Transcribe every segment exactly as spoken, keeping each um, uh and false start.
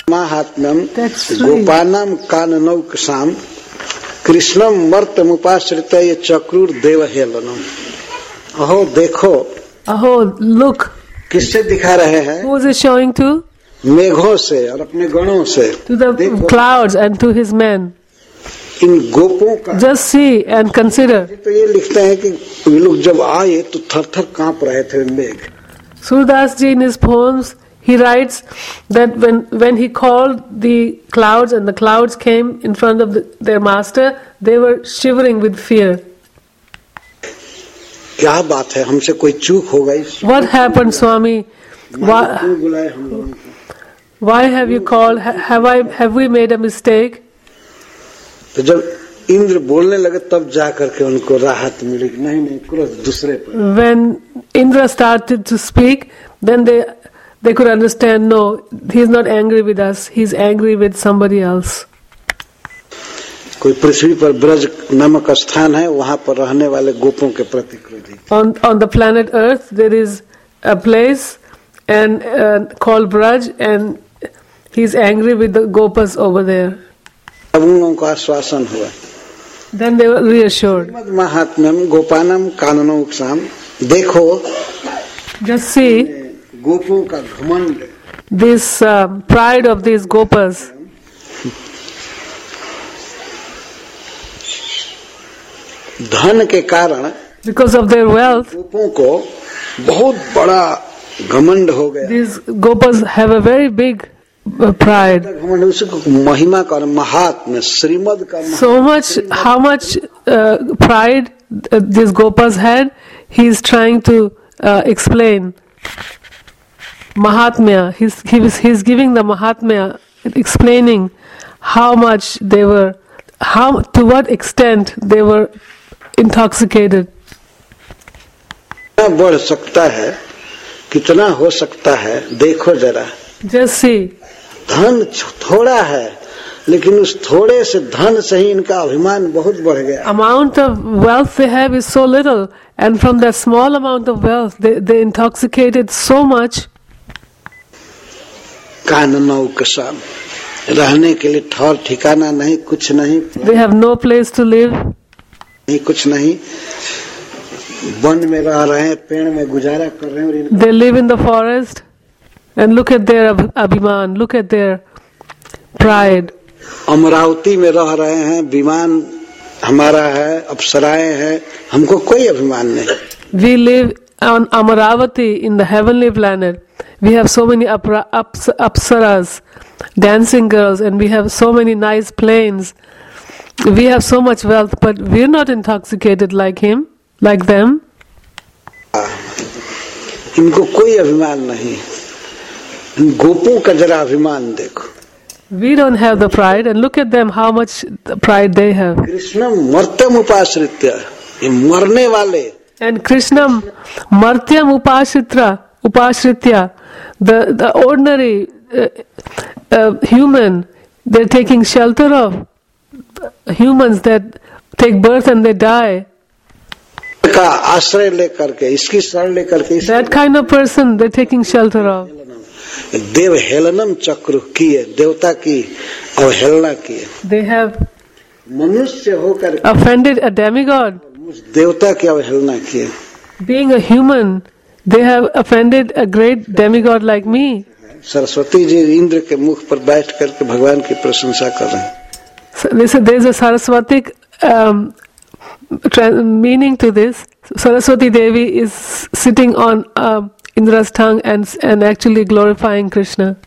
महात्म्यम गोपानाम काननौकसाम कृष्णम मर्तमुपाश्रित्य चक्रूर देवहेलनम। अहो देखो, अहो look, किससे दिखा रहे हैं? who is he showing to? मेघों से और अपने गणों से। To the clouds and to his men. इन गोपों का just see and consider. तो ये लिखते हैं कि ये लोग जब आए तो थर थर कांप रहे थे मेघ। Surdas ji in his poems he writes that when when he called the clouds and the clouds came in front of the, their master, they were shivering with fear. क्या बात है, हमसे कोई चूक हो गई? What happened, Swami? Why, why have you called? Have I have we made a mistake? तो जब इंद्र बोलने लगे तब जा करके उनको राहत मिली कि नहीं नहीं क्रोध दूसरे पर। When Indra started to speak, then they they could understand, no, he is not angry with us, he is angry with somebody else. कोई पृथ्वी पर ब्रज नामक स्थान है, वहाँ पर रहने वाले गोपों के प्रति क्रोधी। On on the planet Earth there is a place and uh, called Braj, and he is angry with the gopas over there. अब उनको आश्वासन हुआ। Then they were reassured. Mahatmyam गोपानम काननौकसाम, देखो just see गोपों का घमंड, this uh, pride of these gopas. धन के कारण because of their wealth गोपों को बहुत बड़ा घमंड हो गया। these gopas have a very big uh, pride. घमंड उसको महिमा का महात्म्य श्रीमद का so much how much uh, pride uh, these gopas had, he is trying to uh, explain Mahatmya. He's he was he's giving the Mahatmya, explaining how much they were, how to what extent they were intoxicated. कितना बढ़ सकता है, कितना हो सकता है, देखो जरा। Just see. धन थोड़ा है, लेकिन उस थोड़े से धन से ही इनका अभिमान बहुत बढ़ गया। Amount of wealth they have is so little, and from that small amount of wealth they they intoxicated so much. काननौकसाम, रहने के लिए ठौर ठिकाना नहीं, कुछ नहीं। They have no place to live. नहीं कुछ नहीं, वन में रह रहे हैं, पेड़ में गुजारा कर रहे हैं। और they live in the forest, and look at their abhiman, look at their pride. Amravati में रह रहे हैं, विमान हमारा है, अप्सराएं हैं, हमको कोई अभिमान नहीं। We live on Amaravati in the heavenly planet. We have so many apra, ups, apsaras, dancing girls, and we have so many nice planes. We have so much wealth, but we're not intoxicated like him, like them. इनको कोई अभिमान नहीं। गोपों का जरा अभिमान देखो। We don't have the pride, and look at them, how much pride they have. कृष्णम मर्त्यम उपाश्रित्य, ये मरने वाले। And Krishna Martyam Upashitra, Upashritya, the, the ordinary uh, uh, human, they're taking shelter of humans that take birth and they die. का आश्रय लेकर के, इसकी शरण लेकर के, that kind of person they're taking shelter of. देव हेलनम चक्र किए, देवता की अवहेलना किए। They have मनुष्य होकर offended a demigod. देवता की अवहेलना किए। Being a human, they have offended a great demigod like me. Saraswati ji Indra के मुख पर बैठ करके भगवान की प्रशंसा कर रहे हैं। So there is a Saraswatic um, meaning to this. Saraswati Devi is sitting on um, Indra's tongue and and actually glorifying Krishna.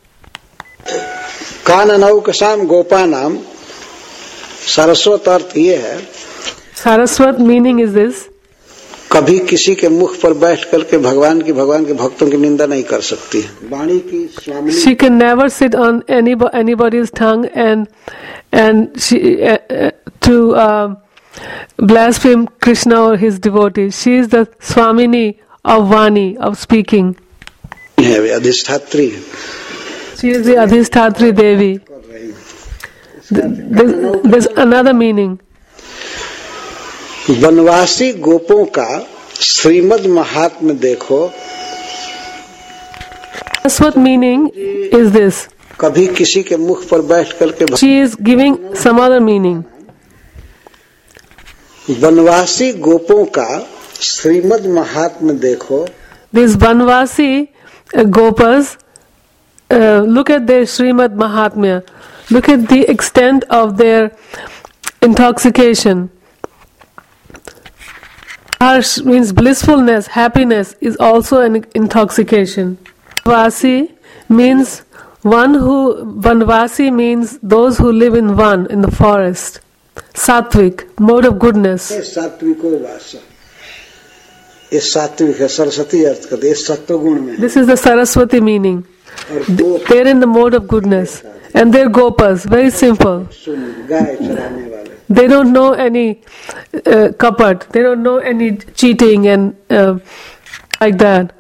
काननौकसाम गोपानाम, Saraswat अर्थ ये है, Saraswat meaning is this. कभी किसी के मुख पर बैठ करके भगवान की भगवान के भक्तों की निंदा नहीं कर सकती। वाणी की स्वामी। She can never sit on any anybody's tongue and and she uh, uh, to uh, blaspheme Krishna or his devotees. She is the Swamini of Vani, of speaking. है वे अधिष्ठात्री। She is the Adhisthatri Devi. There's, there's another meaning. वनवासी गोपों का श्रीमद महात्म्य देखो। That's what meaning is this. कभी किसी के मुख पर बैठ करके She is giving some other meaning. वनवासी गोपों का श्रीमद् महात्म्य देखो. These Banvasi uh, Gopas, uh, look at their Srimad Mahatmya. Look at the extent of their intoxication. Harsh means blissfulness, happiness is also an intoxication. Vasi means one who, Vanvasi means those who live in one, in the forest. Satvik, mode of goodness. सात्विको वास. ये सात्विक है, सरस्वती अर्थ करते, ये सत्व गुण में. This is the Saraswati meaning. They're in the mode of goodness. And they're gopas, very simple. गाय चराने वाले. They don't know any uh, kapat, they don't know any cheating and uh, like that.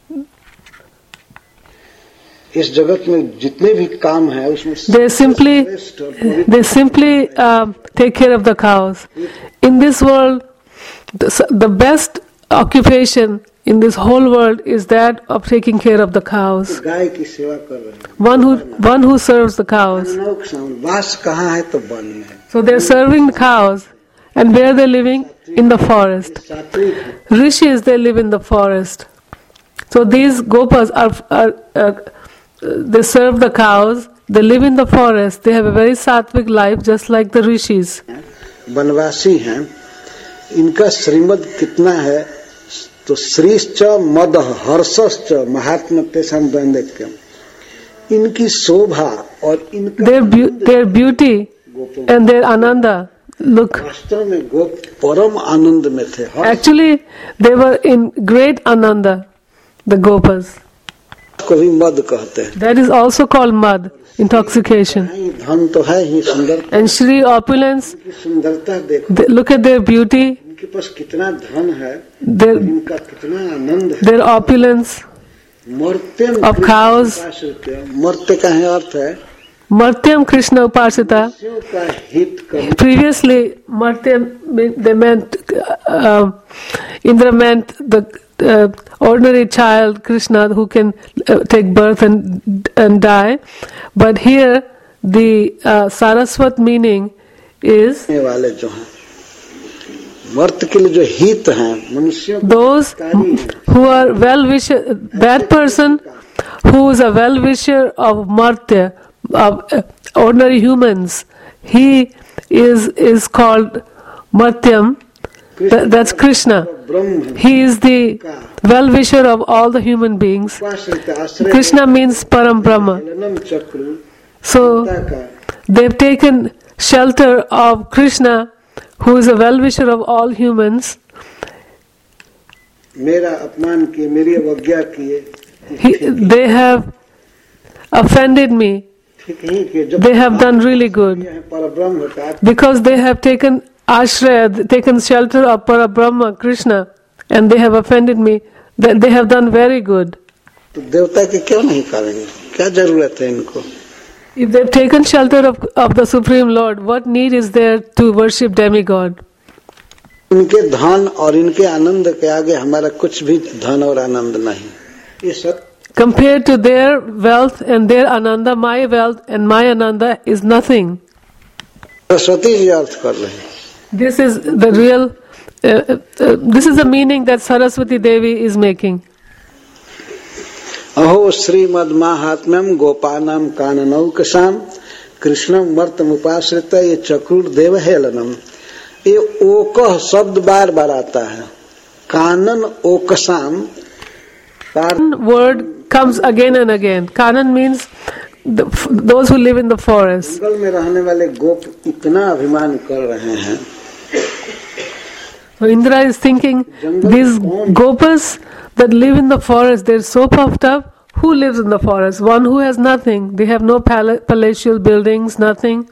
इस जगत में जितने भी काम है उसमें They simply, they simply uh, take care of the cows. In this world, the, the best occupation in this whole world is that of taking care of the cows. गाय की सेवा कर रहे हैं. One who, one who serves the cows. वास कहाँ है तो one में. So they're serving the cows. And where they're living? In the forest. Rishis, they live in the forest. So these gopas are, are uh, they serve the cows, they live in the forest, they have a very sattvic life just like the rishis. वनवासी हैं, इनका श्रीमद कितना है तो श्रीश्च मद हर्षश्च महात्म तेषां दैन्दिक्यम. इनकी शोभा और इनका their, be- their beauty and their ananda. Look, वास्तव में गोप परम आनंद में थे. actually they were in great ananda, the gopas. को भी मद कहते हैं. That is also called mad, intoxication. धन तो है ही सुंदर. And Shri opulence, इनकी सुंदरता देखो. they, look at their beauty, इनके पास कितना धन है, their, इनका कितना आनंद है. their opulence मर्त्यम of cows. मर्त्य का है अर्थ है Martyam Krishna Upasita. मनुष्यों का हित करना. Previously, Martyam, they meant, uh, Indra meant the uh, ordinary child, Krishna, who can uh, take birth and and die. But here, the uh, Saraswat meaning is वाले जो हैं मर्त्य के लिए जो हित हैं मनुष्यों को those who are well-wisher, that person who is a well-wisher of Martya, of uh, ordinary humans, he is is called Martyam. Th- that's Krishna. Brahma He is the well-wisher of all the human beings. Krishna means Param Brahma. ललनम चक्र So का they've taken shelter of Krishna, who is a well-wisher of all humans. मेरा अपमान किए मेरी अवज्ञा किए He, they have offended me. ठीक ही किए. जब They have done really good. परब्रह्म का Because they have taken ashraya, taken shelter of Parabrahma, Krishna, and they have offended me, that they have done very good. तो देवता के क्यों नहीं करेंगे? क्या जरूरत है इनको? If they've taken shelter of, of the Supreme Lord, what need is there to worship demigod? इनके धन और इनके आनंद के आगे हमारा कुछ भी धन और आनंद नहीं. ये सब Compared to their wealth and their ananda, my wealth and my ananda is nothing. Saraswati ji अर्थ कर रहे हैं. This is the real, uh, uh, this is the meaning that Saraswati Devi is making. अहो श्रीमद् महात्म्यम गोपानाम काननौकसाम कृष्णम वर्तम उपाश्रित ये चक्रुर देव हेलनम. ये ओकह शब्द बार बार आता है. कानन ओकसाम. One word comes again and again. Kanan means the, those who live in the forest. जंगल में रहने वाले गोप इतना अभिमान कर रहे हैं. So Indra is thinking, these gopas that live in the forest, they're so puffed up. Who lives in the forest? One who has nothing. They have no pal- palatial buildings, nothing.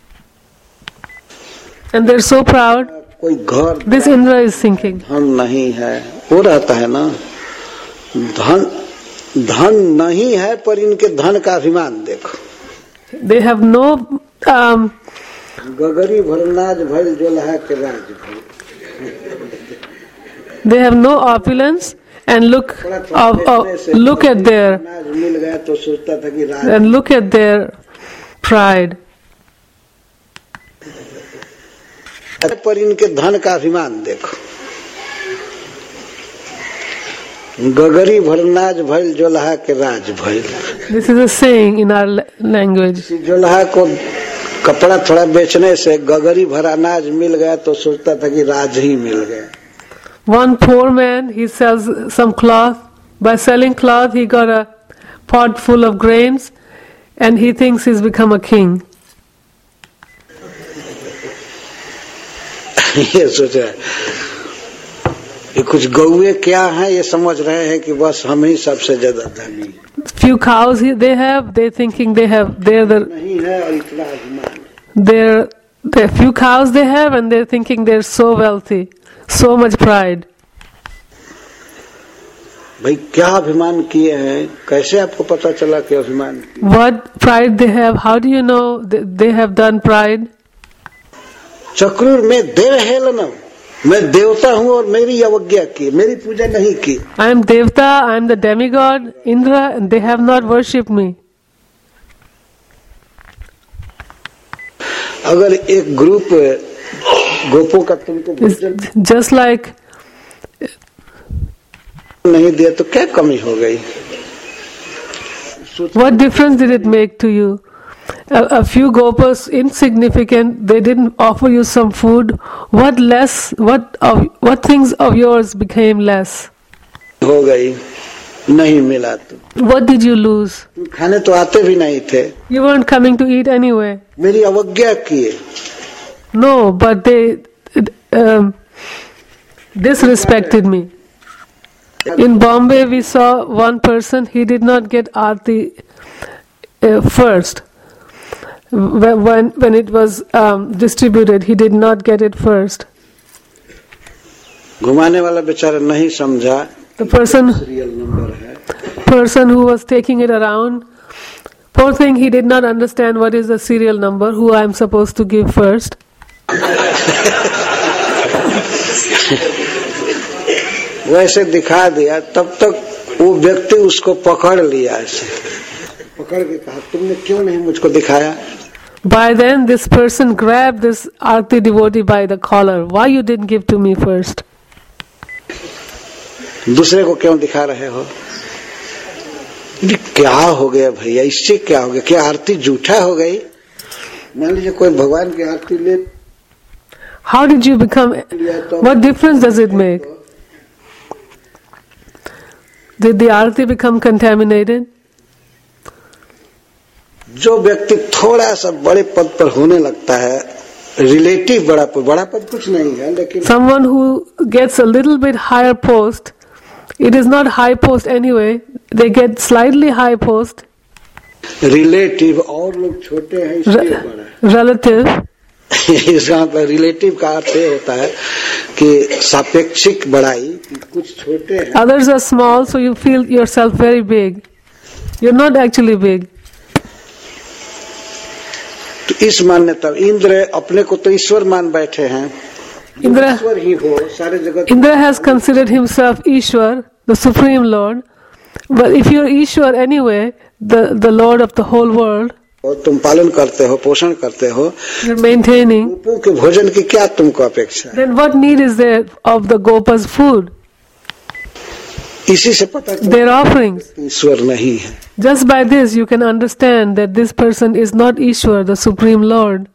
And they're so proud. कोई घर This Indra is thinking. धन नहीं है. वो रहता है ना. धन धन नहीं है पर इनके धन का अभिमान देखो. They have no um, गगरी भरनाज भइल जोलहा के राज भइल. they have no opulence and look of, of look at their मिल गया तो सोचता था कि राज and look at their pride. पर इनके धन का अभिमान देखो। गगरी भरनाज भइल जोलहा के राज भइल। This is a saying in our language. जोलहा को कपड़ा थोड़ा बेचने से गगरी भरा अनाज मिल गया तो सोचता था कि राज ही मिल गया। One poor man, he sells some cloth. By selling cloth, he got a pot full of grains, and he thinks he's become a king. ये सोच रहा है ये कुछ गौए क्या हैं, ये समझ रहे हैं कि बस हम ही सबसे ज्यादा धनी। Few cows he- they have, they thinking they have, they're the, नहीं है और इतना अभिमान। they're, the few cows they have, and they're thinking they're so wealthy, so much pride. भाई क्या अभिमान किए हैं, कैसे आपको पता चला कि अभिमान किए? What pride they have? How do you know they, they have done pride? चक्रूर में देव हेलनम, मैं देवता हूँ और मेरी अवज्ञा की, मेरी पूजा नहीं की। I am Devta, I am the demigod, Indra, and they have not worshipped me. अगर एक ग्रुप गोपों का तुमको It's भोजन just like नहीं दिया तो क्या कमी हो गई? what difference did it make to you? A, a few gopas, insignificant, they didn't offer you some food. What less, what of, what things of yours became less? हो गई, नहीं मिला तो What did you lose? तुम खाने तो आते भी नहीं थे, You weren't coming to eat anyway. मेरी अवज्ञा किए। No, but they um, disrespected me. In Bombay, we saw one person, he did not get aarti uh, first. When, when when it was um, distributed, he did not get it first. घुमाने वाला बेचारा नहीं समझा The person serial number है, person who was taking it around, poor thing, he did not understand what is the serial number, who I am supposed to give first. वैसे दिखा दिया, तब तक वो व्यक्ति उसको पकड़ लिया, ऐसे पकड़ के कहा तुमने क्यों नहीं मुझको दिखाया? By then, this person grabbed this Aarti devotee by the collar. Why you didn't give to me first? दूसरे को क्यों दिखा रहे हो? ये क्या हो गया भैया, इससे क्या हो गया? क्या आरती झूठा हो गई? मान लीजिए कोई भगवान की आरती ले, How did you become? What difference does it make? Did the Aarti become contaminated? जो व्यक्ति थोड़ा सा बड़े पद पर होने लगता है, रिलेटिव बड़ा पद, बड़ा पद कुछ नहीं है, लेकिन Someone who gets a little bit higher post, it is not high post anyway, they get slightly high post, relative और लोग छोटे हैं इसलिए बड़ा है। relative. इसका मतलब रिलेटिव का अर्थ ये होता है कि सापेक्षिक बड़ाई, कि कुछ छोटे हैं। Others are small, so you feel yourself very big. You're not actually big. तो इस मान्यता, इंद्र अपने को तो ईश्वर मान बैठे हैं, इंद्र ईश्वर ही हो सारे जगत। Indra has considered himself Ishwar, the Supreme Lord. But if you're Ishwar anyway, the, the Lord of the whole world, और तुम पालन करते हो, पोषण करते हो, you're maintaining, गोपों के भोजन की क्या तुमको अपेक्षा है? then what need is there of the Gopa's food? इसी से पता चलता Their offerings. है ईश्वर नहीं है। Just by this you can understand that this person is not Ishwar, the Supreme Lord.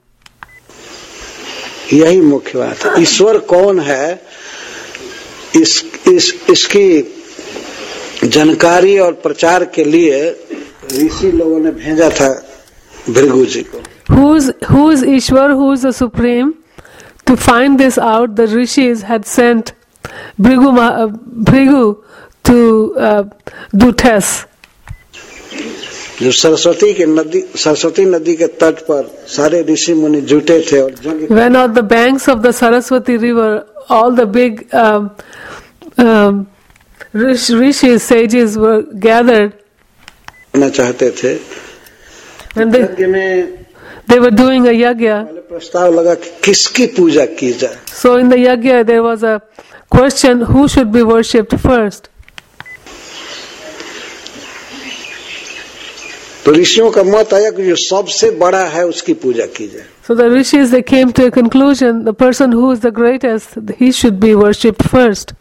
यही मुख्य बात है। ईश्वर कौन है, इस, इस इसकी जानकारी और प्रचार के लिए ऋषि लोगों ने भेजा था भृगु जी को। Who's, who is Ishwar, who is the Supreme? To find this out, the Rishis had sent Bhrigu, Maha- uh, Bhrigu to uh, do tests. जो सरस्वती के नदी सरस्वती नदी के तट पर सारे ऋषि मुनि जुटे थे और जंग When on the banks of the Saraswati river, all the big um, um, rish- rishis, sages were gathered, करना चाहते थे, and they, यज्ञ में they were doing a yagya. पहले प्रस्ताव लगा कि किसकी पूजा की जाए। So in the yagya there was a question, who should be worshipped first? तो ऋषियों का मत आया कि जो सबसे बड़ा है उसकी पूजा की जाए. So the rishis, they came to a conclusion, the person who is the greatest, he should be worshipped first.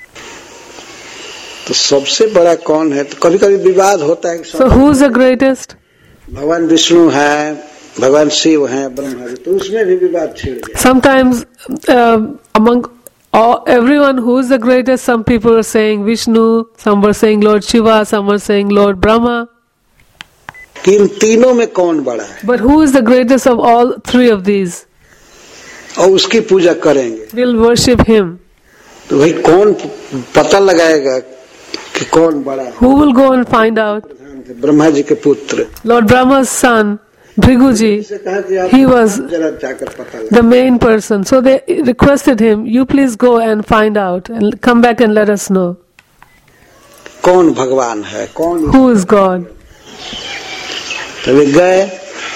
तो सबसे बड़ा कौन है? तो कभी कभी विवाद होता है. So who is the greatest? भगवान विष्णु है, भगवान शिव है, ब्रह्मा जी, तो उसमें भी विवाद छिड़ गया. Sometimes uh, among all, everyone who is the greatest, some people are saying Vishnu, some were saying Lord Shiva, some were saying Lord Brahma. कि इन तीनों में कौन बड़ा है? But who is the greatest of all three of these? और उसकी पूजा करेंगे. We'll worship him. तो भाई कौन पता लगाएगा कि कौन बड़ा है? Who will go and find out? Brahma ji के पुत्र. Lord Brahma's son, Bhriguji, he was the main person. So they requested him, you please go and find out and come back and let us know. कौन भगवान है? कौन? Who is God? तो वे गए,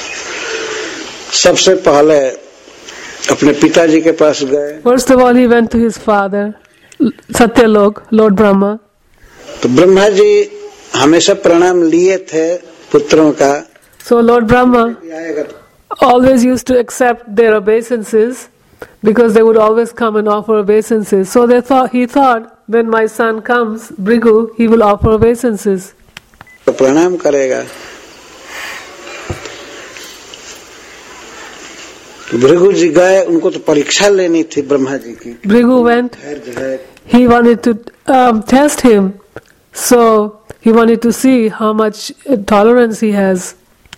सबसे पहले अपने पिताजी के पास गए. First of all, he went to his father, Satyalok, Lord Brahma. तो ब्रह्मा जी हमेशा प्रणाम लिए थे पुत्रों का. So Lord Brahma always used to accept their obeisances because they would always come and offer obeisances. So they thought, he thought, when my son comes, Bhrigu, he will offer obeisances. तो प्रणाम करेगा. तो भृगु जी गए, उनको तो परीक्षा लेनी थी ब्रह्मा जी की. Bhrigu went, he wanted to um, test him, so he wanted to see how much tolerance he has.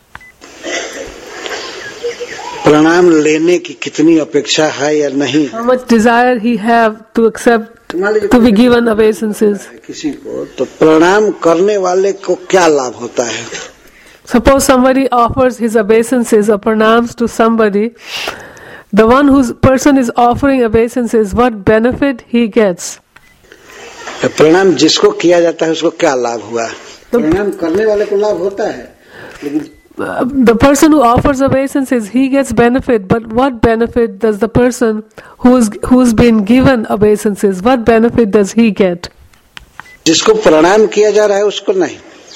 प्रणाम लेने की कितनी अपेक्षा है या नहीं. How much desire he have to accept, to be given obeisances. किसी को तो प्रणाम करने वाले को क्या लाभ होता है? Suppose somebody offers his obeisances or pranams to somebody, the one whose person is offering obeisances, what benefit he gets? प्रणाम जिसको किया जाता है उसको क्या लाभ हुआ? प्रणाम करने वाले को लाभ होता है, लेकिन Uh, the person who offers obeisances, he gets benefit, but what benefit does the person who's who's been given obeisances, what benefit does he get? जिसको प्रणाम किया जा रहा है उसको नहीं.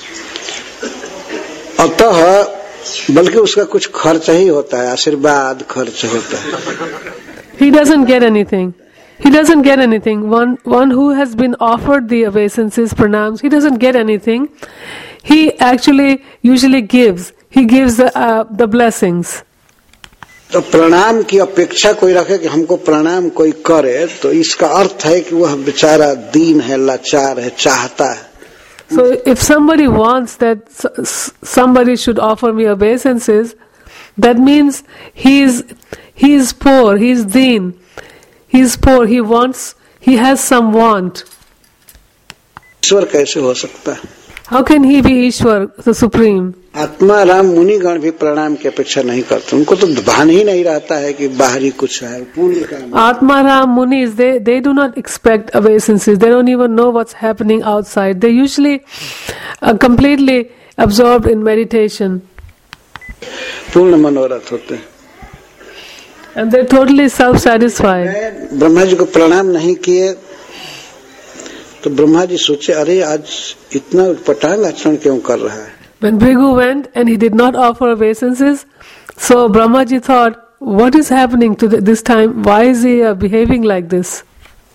अतः बल्कि उसका कुछ खर्च ही होता है, आशीर्वाद खर्च होता है. He doesn't get anything. He doesn't get anything. One one who has been offered the obeisances, pranams, he doesn't get anything. He actually usually gives. He gives the, uh, the blessings. तो प्रणाम की अपेक्षा कोई रखे कि हमको प्रणाम कोई करे, तो इसका अर्थ है कि वह बेचारा दीन है, लाचार है, चाहता है. So if somebody wants that somebody should offer me obeisances, that means he is he is poor, he is deen, he is poor, he wants, he has some want. ईश्वर कैसे हो सकता है? How can he be Ishwar, the Supreme? आत्मा राम मुनिगण भी प्रणाम की अपेक्षा नहीं करते. उनको तो भान ही नहीं रहता है कि बाहरी कुछ है, पूर्ण काम. Atma Ram Munis, they, they do not expect obeisances. They don't even know what's happening outside. They usually are completely absorbed in meditation. पूर्ण मनोरथ होते हैं. And they're totally self-satisfied. Brahma ji को प्रणाम नहीं किए तो ब्रह्मा जी सोचे, अरे आज इतना उटपटांग आचरण क्यों कर रहा है? When Bhrigu went and he did not offer obeisances, so Brahmaji thought, what is happening to this time? Why is he uh, behaving like this?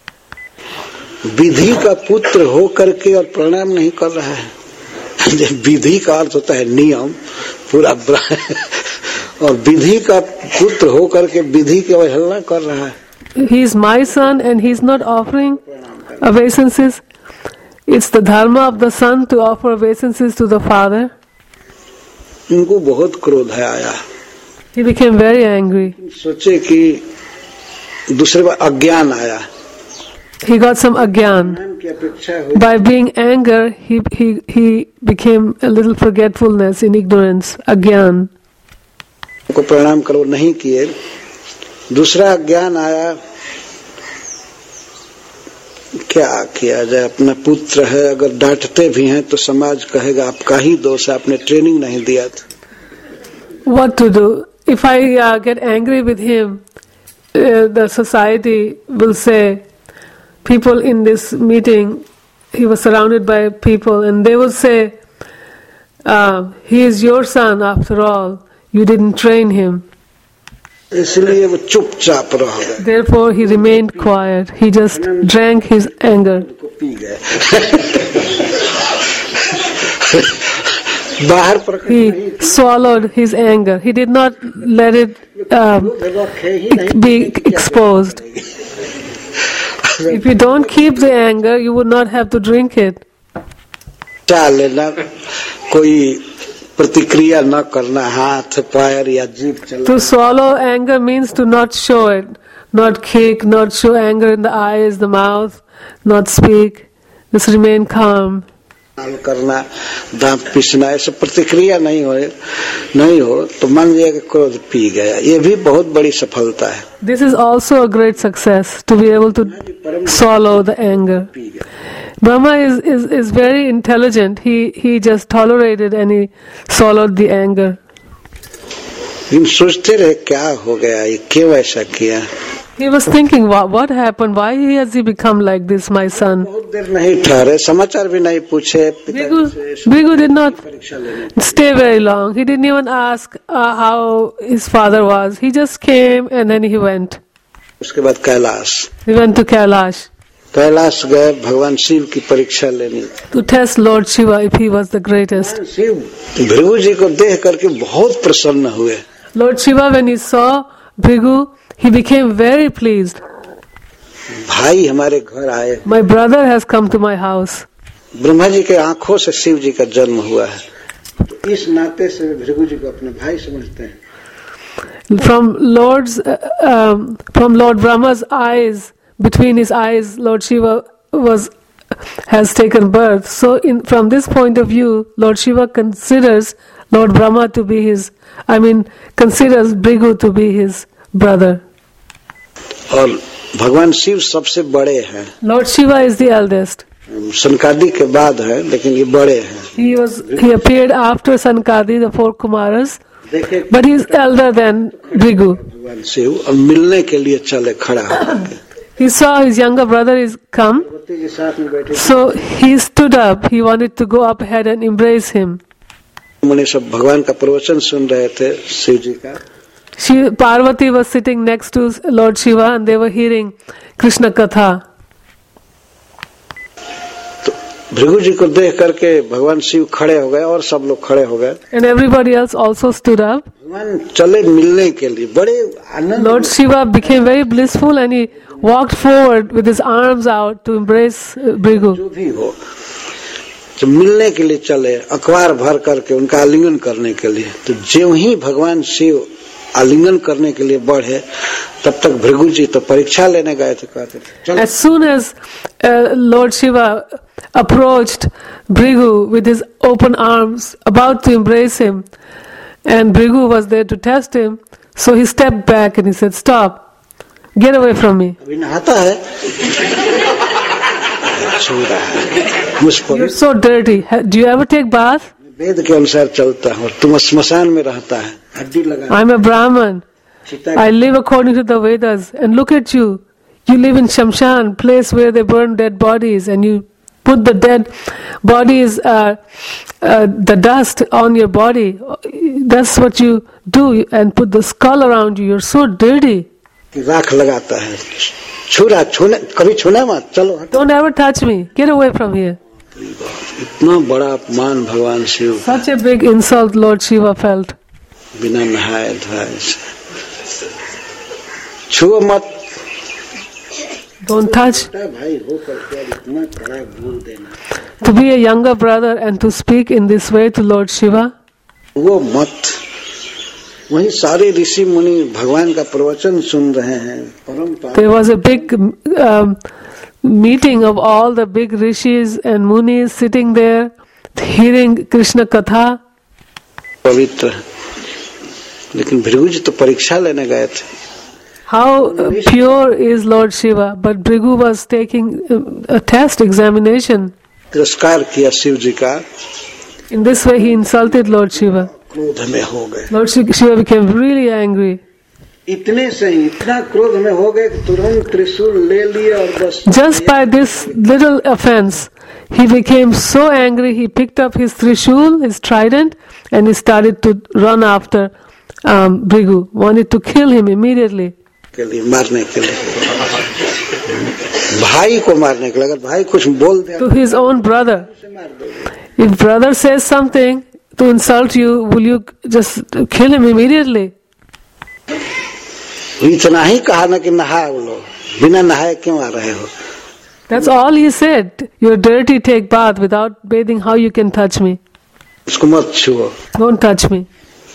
विधि का पुत्र हो करके और प्रणाम नहीं कर रहा है. विधि का अर्थ होता है नियम पूरा, और विधि का पुत्र हो करके विधि की अवहेलना कर रहा है. He is my son and he is not offering obeisances. It's the dharma of the son to offer obeisances to the father. इनको बहुत क्रोध है आया. He became very angry. सोचे कि दूसरे बार अज्ञान आया. He got some agyan. By being anger, he he he became a little forgetfulness in ignorance, agyan. को प्रणाम करो नहीं किए. दूसरा अज्ञान आया. क्या किया जाए? अपना पुत्र है, अगर डांटते भी हैं तो समाज कहेगा आपका ही दोष है, आपने ट्रेनिंग नहीं दिया था. What to do? If I uh, get angry with him, uh, the society will say, people in this meeting, he was surrounded by people, and they will say, uh, he is your son after all. You didn't train him. इसलिए वो चुपचाप रह गए. Therefore, he remained quiet. He just drank his anger. को पी गए. बाहर प्रकट नहीं. He swallowed his anger. He did not let it um, be exposed. If you don't keep the anger, you would not have to drink it. चाल लेना, कोई प्रतिक्रिया न करना, हाथ पैर या जीभ चला. To swallow anger means to not show it, not kick, not show anger in the eyes, the mouth, not speak. Just remain calm. करना, दांत पीसना, ऐसे प्रतिक्रिया नहीं हो नहीं हो तो मान लिया कि क्रोध पी गया. ये भी बहुत बड़ी सफलता है. This is also a great success, to be able to swallow the anger. Brahma is, is, is very intelligent. He he just tolerated and he swallowed the anger. लेकिन सोचते रहे क्या हो गया, ये क्यों ऐसा किया. He was thinking, what, what happened? Why has he become like this, my son? बहुत देर नहीं ठहरे, समाचार भी नहीं पूछे. Bhrigu did not stay very long. He didn't even ask uh, how his father was. He just came and then he went. उसके बाद Kailash. He went to Kailash. Kailash गए भगवान शिव की परीक्षा लेनी. To test Lord Shiva if he was the greatest. Shiv Bhrigu जी को देख करके बहुत प्रसन्न हुए. Lord Shiva, when he saw Bhrigu, he became very pleased. भाई हमारे घर आए. My brother has come to my house. Brahma ji के आंखों से शिव जी का जन्म हुआ है. तो इस नाते से भृगु जी को अपने भाई समझते हैं. From Lord's, uh, um, from Lord Brahma's eyes, between his eyes, Lord Shiva was has taken birth. So, in from this point of view, Lord Shiva considers Lord Brahma to be his. I mean, considers Bhrigu to be his brother. और भगवान शिव सबसे बड़े हैं. Lord Shiva is the eldest. सनकादि के बाद है, लेकिन ये बड़े हैं. He was he appeared after Sankadi, the four Kumaras, but he is elder than Bhrigu. भगवान शिव और मिलने के लिए चले खड़ा होकर. He saw his younger brother is come, so he stood up. He wanted to go up ahead and embrace him. मुनि सब भगवान का प्रवचन सुन रहे थे शिव जी का. She, Parvati was sitting next to Lord Shiva and they were hearing Krishna Katha. तो भृगु जी को देख करके भगवान शिव खड़े हो गए और सब लोग खड़े हो गए. And everybody else also stood up. भगवान चले मिलने के लिए, बड़े आनंद. Lord Shiva became very blissful and he walked forward with his arms out to embrace Bhrigu. जो भी हो, जब मिलने के लिए चले, अखबार भर करके उनका आलिंगन करने के लिए, तो ज्यों ही भगवान शिव आलिंगन करने के लिए बढ़े, तब तक भृगु जी तो परीक्षा लेने गए थे. कहते थे As soon as uh, Lord Shiva approached Bhrigu with his open arms, about to embrace him, and Bhrigu was there to test him, so he stepped back and he said, "Stop, get away from me." अभी नहाता है, छू रहा है मुझ पर. You're so dirty. Do you ever take bath? वेद के अनुसार चलता है और तुम स्मशान में रहता है, हड्डी लगा. I'm a Brahman. I live according to the Vedas. And look at you. You live in Shamshan, place where they burn dead bodies, and you put the dead bodies, uh, uh, the dust on your body. That's what you do, and put the skull around you. You're so dirty. राख लगाता है. छुरा छूने कभी छूना मत, चलो. Don't ever touch me. Get away from here. इतना बड़ा अपमान भगवान Shiv. Such a big insult Lord Shiva felt. बिना नहाए धोए से छुओ मत. Don't touch. भाई हो करके इतना कड़ा बोल देना. To be a younger brother and to speak in this way to Lord Shiva. वो मत. वहीं सारे ऋषि मुनि भगवान का प्रवचन सुन रहे हैं. परम. There was a big um, meeting of all the big rishis and munis sitting there, hearing Krishna Katha. पवित्र. लेकिन भृगु जी तो परीक्षा लेने गए थे. How uh, pure is Lord Shiva, but Bhrigu was taking uh, a test examination. तिरस्कार किया शिव जी का. In this way he insulted Lord Shiva. क्रोध में हो गए. Lord Shiva became really angry. इतने से ही इतना क्रोध में हो गए कि तुरंत त्रिशूल ले लिए और बस. Just by this little offense, he became so angry. He picked up his trishul, his trident, and he started to run after um, Bhrigu. Wanted to kill him immediately. के लिए मारने के लिए भाई को मारने के लिए. अगर भाई कुछ बोल दे To his own brother. If brother says something to insult you, will you just kill him immediately? इतना ही कहा ना कि नहा लो, बिना नहाए क्यों आ रहे हो. That's all he said. You're dirty, take bath. Without bathing, how you can touch me? उसको मत छुओ. Don't touch me.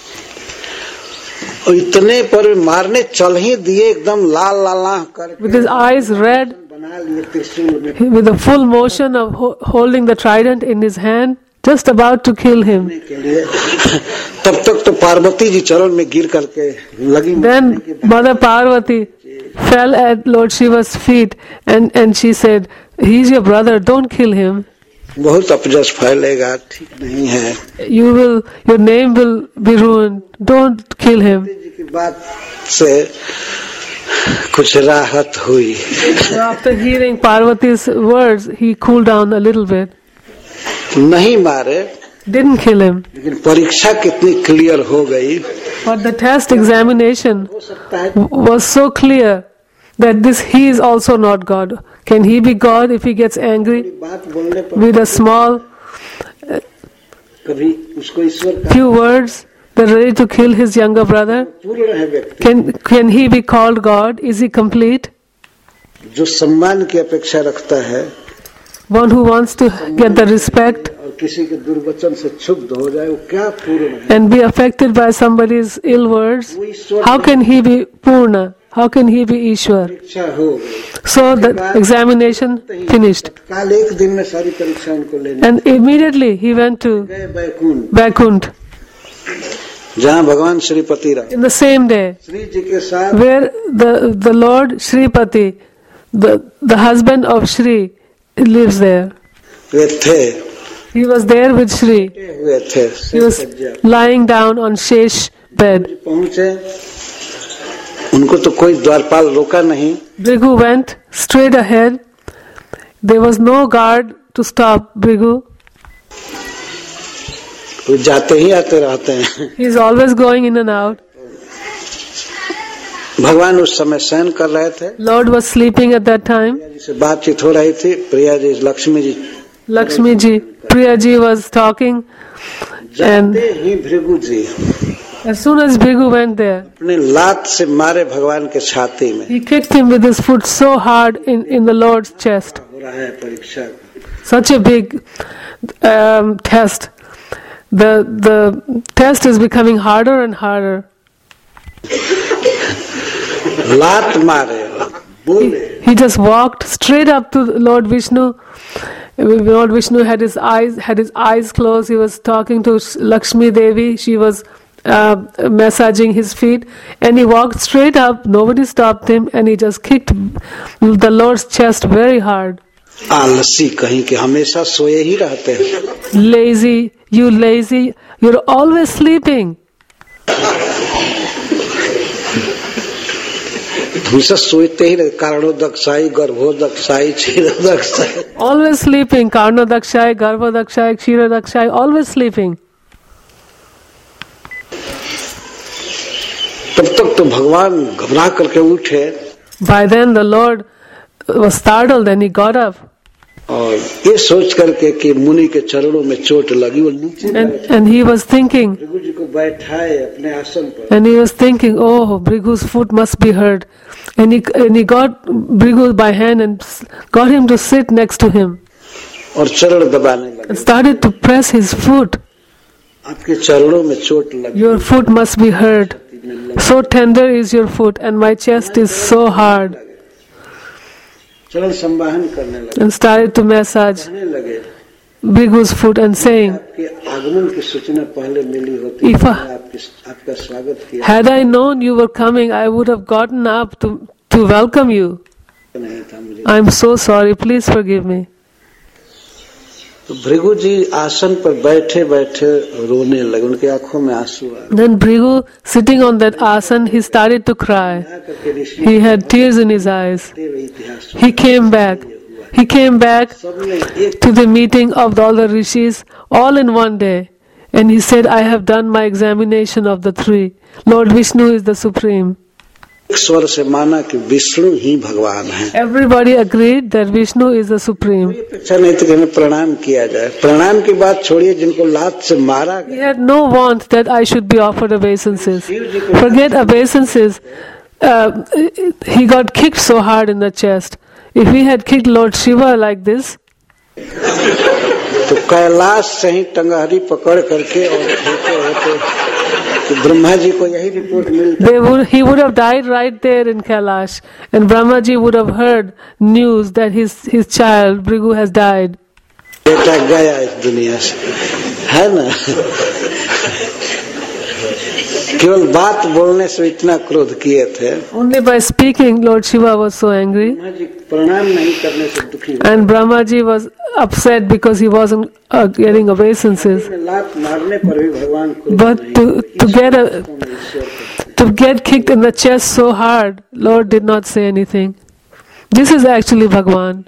और इतने पर मारने चल ही दिए एकदम लाल लाला करके. With his eyes red, बना लिए त्रिशूल में. with the full motion of ho- holding the trident in his hand, just about to kill him. के लिए तब तक तो पार्वती जी चरण में गिर करके लगी. Then Mother Parvati fell at Lord Shiva's feet and, and she said, he's your brother, don't kill him. बहुत अपजस फैलेगा, ठीक नहीं है. You will, your name will be ruined. Don't kill him. जी की बात से कुछ राहत हुई. So after hearing Parvati's words, he cooled down a little bit. नहीं मारे, Didn't kill him. लेकिन परीक्षा कितनी क्लियर हो गई. But the test examination हो सकता है was so clear that this he is also not God. Can he be God if he gets angry बात बोलने पर with a small कभी उसको ईश्वर का few words? They're ready to kill his younger brother. पूर्ण है व्यक्ति. Can can he be called God? Is he complete? जो सम्मान की अपेक्षा रखता है One who wants to get the respect और किसी के दुर्वचन से क्षुब्ध हो जाए, वो क्या पूर्ण है. and be affected by somebody's ill words, वो ईश्वर how can he be Purna? How can he be Ishwar? परीक्षा हो गई. So the examination finished. काल एक दिन में सारी परीक्षा उनको लेनी. And immediately he went to गए बैकुंठ, Vaikunt जहाँ भगवान श्रीपति रहे. in the same day, Shri जी के साथ where the, the Lord Shripati, the, the husband of Shri, lives there. वे थे, He was there with Shri. हुए थे. He was lying down on Shesh bed. पहुंचे, उनको तो कोई द्वारपाल रोका नहीं. Bhrigu went straight ahead. There was no guard to stop Bhrigu. वो जाते ही आते रहते हैं. He is always going in and out. भगवान उस समय शयन कर रहे थे. Lord was sleeping at that time. Priya ji से बातचीत हो रही थी. Priya ji, Lakshmi ji Lakshmi ji, Priya ji was talking. And जाते ही भृगु जी as soon as Bhrigu went there, अपने लात से मारे भगवान के छाती में. he kicked him with his foot so hard in, in the Lord's chest. हो रहा है परीक्षा. Such a big um, test. The the test is becoming harder and harder. लात मारे, बोले. He just walked straight up to Lord Vishnu. Lord Vishnu had his eyes had his eyes closed. He was talking to Lakshmi Devi. She was uh, massaging his feet, and he walked straight up. Nobody stopped him, and he just kicked the Lord's chest very hard. आलसी कहीं के हमेशा सोए ही रहते हैं. Lazy, you lazy, you're always sleeping. हमेशा सोते ही रहते. कारणोदक्षाई, Garbhodakshayi, Kshirodakshayi. Always sleeping. Karnodakshai, Garbhodakshai, Kshirodakshai, always sleeping. तब तक तो भगवान घबरा करके उठे. By then the Lord was startled and he got up. और ये सोच करके कि मुनि के चरणों में चोट लगी, वो नीचे And, and he was thinking, Bhrigu जी को बैठाए अपने आसन पर. and he was thinking, oh, Bhrigu's foot must be hurt. And he, and he got Bhrigu by hand and s- got him to sit next to him और चरण दबाने लगे. and started to press his foot. आपके चरणों में चोट लगी. Your foot must be hurt. So tender is your foot and my chest is so hard. चरण संवाहन करने लगे. And started to massage कहने लगे, Bhrigu's foot and saying, आपके आगमन की सूचना पहले मिली होती If तो I- मैं आपकी आपका स्वागत किया had I known you were coming, I would have gotten up to, to welcome you. नहीं था. मुझे I'm so sorry. Please forgive me. तो भृगु जी आसन पर बैठे बैठे रोने लगे, उनकी आंखों में आंसू आ गए। Then Bhrigu, sitting on that asan, he started to cry. He had tears in his eyes. He came back. He came back to the meeting of all the rishis all in one day. And he said, I have done my examination of the three. Lord Vishnu is the supreme. एक स्वर से माना कि विष्णु ही भगवान है। Everybody agreed that Vishnu is the supreme. अच्छा नहीं तो हमें प्रणाम किया जाए। प्रणाम की बात छोड़िए, जिनको लात से मारा He गया। had no want that I should be offered obeisances. Forget obeisances. Uh, he got kicked so hard in the chest. If he had kicked Lord Shiva like this, तो कैलाश से ही टंगहरी पकड़ करके और होते होते तो ब्रह्मा जी को यही रिपोर्ट मिलती। they would, he would have died right there in Kailash, and Brahmaji would have heard news that his his child Bhrigu has died. बेटा गया इस दुनिया से, है ना। केवल बात बोलने से इतना क्रोध किए थे। Only by speaking, Lord Shiva was so angry, Brahma ji प्रणाम नहीं करने से दुखी हुए। and Brahmaji was upset because he wasn't uh, getting obeisances. लात मारने पर भी भगवान क्रोध But नहीं to करते। to get a ईश्वर करते। to get kicked in the chest so hard, Lord did not say anything. This is actually Bhagwan.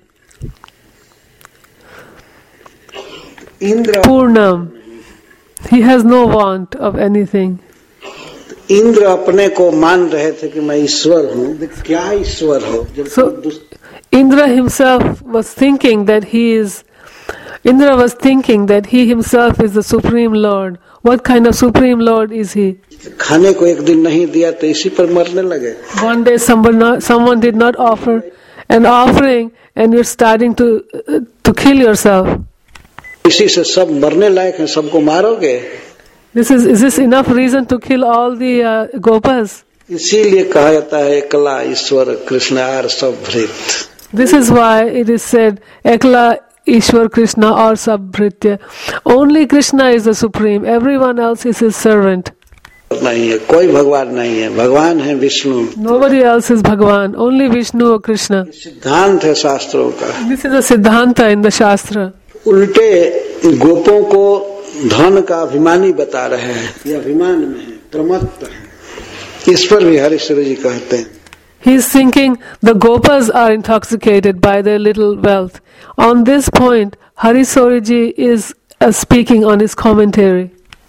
Indra Purnam. He has no want of anything. Indra अपने को मान रहे थे कि मैं ईश्वर हूँ। क्या ईश्वर हो? जब So Indra himself was thinking that he is Indra was thinking that he himself is the Supreme Lord. What kind of Supreme Lord is he? खाने को एक दिन नहीं दिया तो इसी पर मरने लगे। One day someone not, someone did not offer an offering and you're starting to uh, to kill yourself. इसी से सब मरने लायक हैं, सबको मारोगे। This is is this enough reason to kill all the uh, gopas? इसीलिए कहा जाता है एकला ईश्वर कृष्ण आर सब भृत। This is why it is said Ekla Ishwar Krishna or Sabhritya. Only Krishna is the supreme. Everyone else is his servant. नहीं है, कोई भगवान नहीं है, भगवान है Vishnu. Nobody else is Bhagwan. Only Vishnu or Krishna. सिद्धांत है शास्त्रों का। This is a Siddhanta in the Shastra. उल्टे गोपों को धन का अभिमानी बता रहे हैं, ये अभिमान में है, प्रमत्त है। इस पर भी हरीश्वर जी कहते हैं। He is thinking the gopas are intoxicated by their little wealth. On this point, Harisoriji is uh, speaking on his commentary.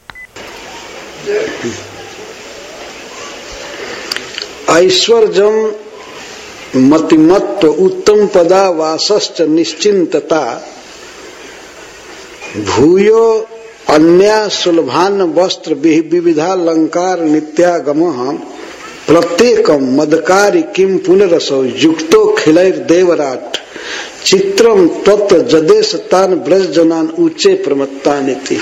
Aishwaryam मतिमत्व उत्तम पदा वासश्च निश्चिंतता भूयो अन्या सुलभान वस्त्र विविधालंकार नित्यागम प्रत्येकम मदकारी किम पुनरसो युक्तो खिलैर देवराट चित्रम तत्र जदेश तान ब्रज जनान ऊंचे प्रमत्ता नीति।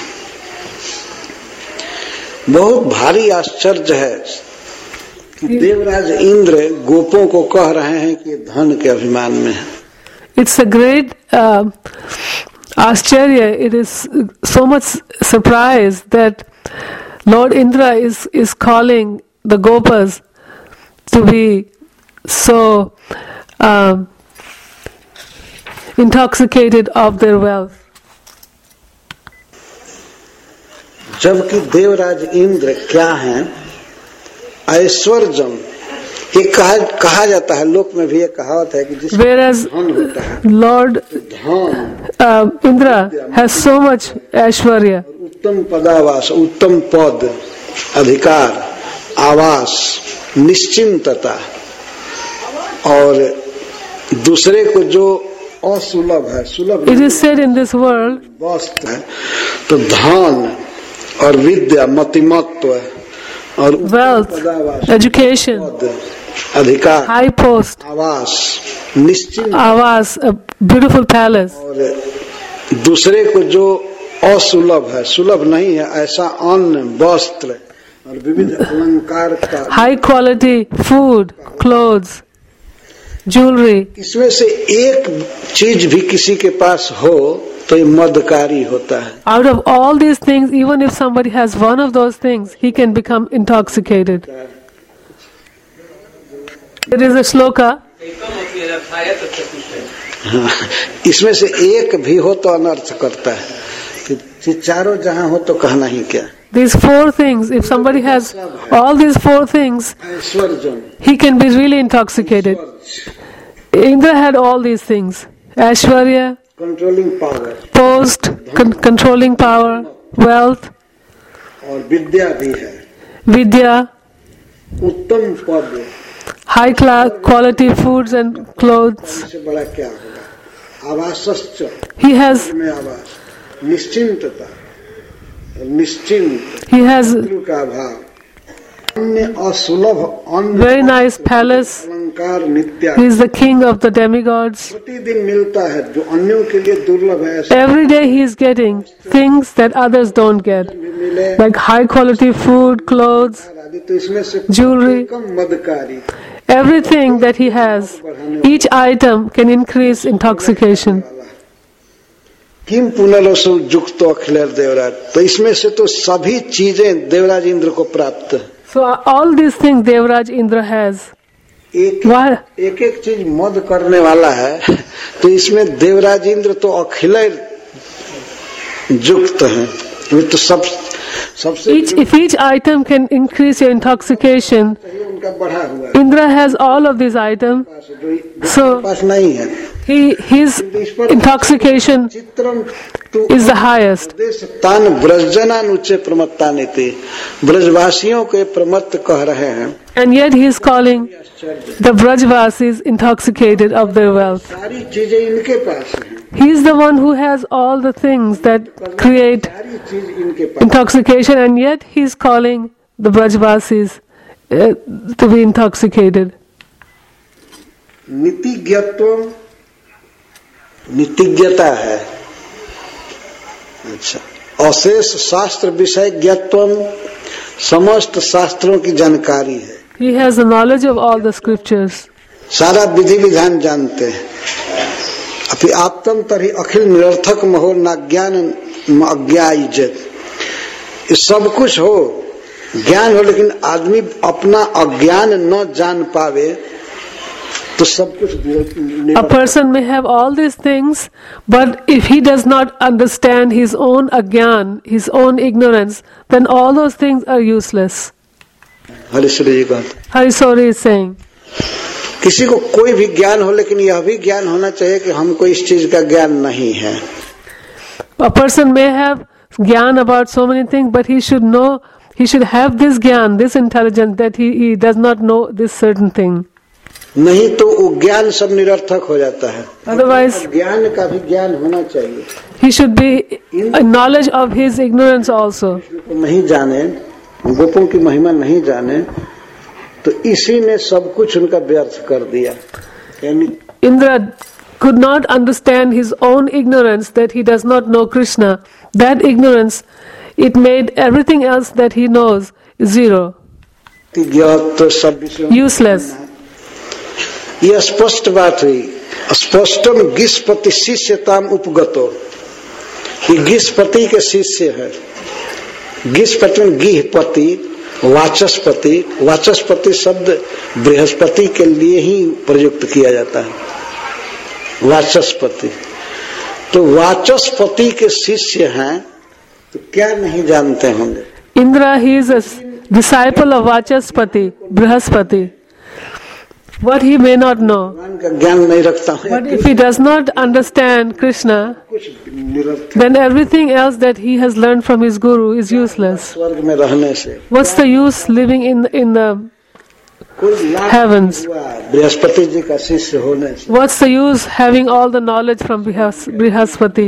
बहुत भारी आश्चर्य है कि देवराज इंद्र गोपों को कह रहे हैं कि धन के अभिमान में है। It's a great uh, Ascharya. It is so much surprise that Lord Indra is, is calling the gopas to be so um, intoxicated of their wealth. जबकि देवराज इंद्र क्या हैं? ऐश्वर्यम। ये कहा कहा जाता है, लोक में भी ये कहावत है कि जिस Whereas धन होता है, Lord धन uh, Indra has so much Aishwarya, उत्तम पदावास, उत्तम पद, अधिकार, आवास, निश्चिंतता, और दूसरे को जो असुलभ है, सुलभ it is said in this world, वस्तु है, तो धन और विद्या, मतिमत्व और wealth, पदावास, education, पद, अधिकार, high post, आवास, निश्चिंत, avas, a beautiful palace, और दूसरे को जो असुलभ है, सुलभ नहीं है, ऐसा अन्न, वस्त्र और विविध अलंकार का, high quality food, clothes, jewelry. इसमें से एक चीज भी किसी के पास हो तो ये मदकारी होता है। Out of all these things, even if somebody has one of those things, he can become intoxicated. There is a shloka. हाँ, इसमें से एक भी हो तो अनर्थ करता है कि चारों जहां हो तो कहना ही क्या. These four things, if somebody has all these four things, he can be really intoxicated. Indra had all these things. Aishwarya, controlling power, post, con- controlling power, wealth, और विद्या भी है. Vidya, उत्तम पद, high class quality foods and clothes. इससे बड़ा क्या होगा. आवासश्च, He has में आवास, निश्चिंतता, निश्चिंत, he has का अभाव, अन्य असुलभ, अन्य very nice palace. अलंकार नित्य. He is the king of the demigods. प्रतिदिन मिलता है जो अन्यों के लिए दुर्लभ है. ऐसा Every day he is getting things that others don't get, मिले like high quality food, clothes, आदि. तो इसमें से jewelry. Come मदकारी. Everything that he has, each item can increase intoxication. किम पुनलसु युक्तो अखिलेर देवराज. तो इसमें से तो सभी चीजें देवराज इंद्र को प्राप्त है. So all these things Devraj Indra has. एक Why? एक एक चीज मद करने वाला है. तो इसमें देवराज इंद्र तो अखिलेर युक्त है. वे तो सब सबसे Each, if each item can increase your intoxication, उनका बढ़ा हुआ है. Indra has all of these items. So पास नहीं है. he his intoxication चित्रम तो is the highest. तान ब्रजजनानुच्चे प्रमत्तानिति. ब्रजवासियों के प्रमत्त कह रहे हैं. And yet he is calling the Brajvasis intoxicated of their wealth. सारी चीजें इनके पास हैं. He is the one who has all the things that create सारी चीज इनके पास. intoxication, and yet he is calling the Brajvasis uh, to be intoxicated. नीतिज्ञत्व, नीतिज्ञता है. अच्छा, अशेष शास्त्र विषय ज्ञत्व, समस्त शास्त्रों की जानकारी है. He has the knowledge of all the scriptures. सारा विधि विधान जानते हैं. अभी आत्म तरी अखिल निरर्थक महो नाज्ञान अज्ञायिजत. ये सब कुछ हो, ज्ञान हो, लेकिन आदमी अपना अज्ञान न जान पावे तो सब कुछ. A person may have all these things, but if he does not understand his own agyan, his own ignorance, then all those things are useless. Harishwar जी कहते, Harisori is saying, किसी को कोई भी ज्ञान हो, लेकिन यह भी ज्ञान होना चाहिए कि हमको इस चीज का ज्ञान नहीं है. a person may have gyan about so many things, but he should know, he should have this gyan, this intelligence, that he, he does not know this certain thing. नहीं तो वो ज्ञान सब निरर्थक हो जाता है. Otherwise, ज्ञान का भी ज्ञान होना चाहिए. he should be a knowledge of his ignorance also. नहीं जाने, गोपों की महिमा नहीं जाने, तो इसी ने सब कुछ उनका व्यर्थ कर दिया. यानी Indra could not understand his own ignorance, that he does not know Krishna. That ignorance, it made everything else that he knows zero, तो सब विषयों useless. यह स्पष्ट बात हुई. स्पष्टम गिस्पति शिष्यताम उपगतो. ये गिस्पति के शिष्य है. गिस्पति गिहपति, वाचस्पति. वाचस्पति शब्द बृहस्पति के लिए ही प्रयुक्त किया जाता है. वाचस्पति, तो वाचस्पति के शिष्य हैं, तो क्या नहीं जानते होंगे. Indra, he is a disciple of Vachaspati, Brihaspati. What he may not know. भगवान का ज्ञान नहीं रखता हूँ, But if he does not understand Krishna, कुछ निरर्थक. then everything else that he has learned from his guru is useless. स्वर्ग में रहने से What's the use living in in the कोई लाभ heavens? हुआ बृहस्पति जी का शिष्य होने से. What's the use having all the knowledge from Brihas- Brihaspati?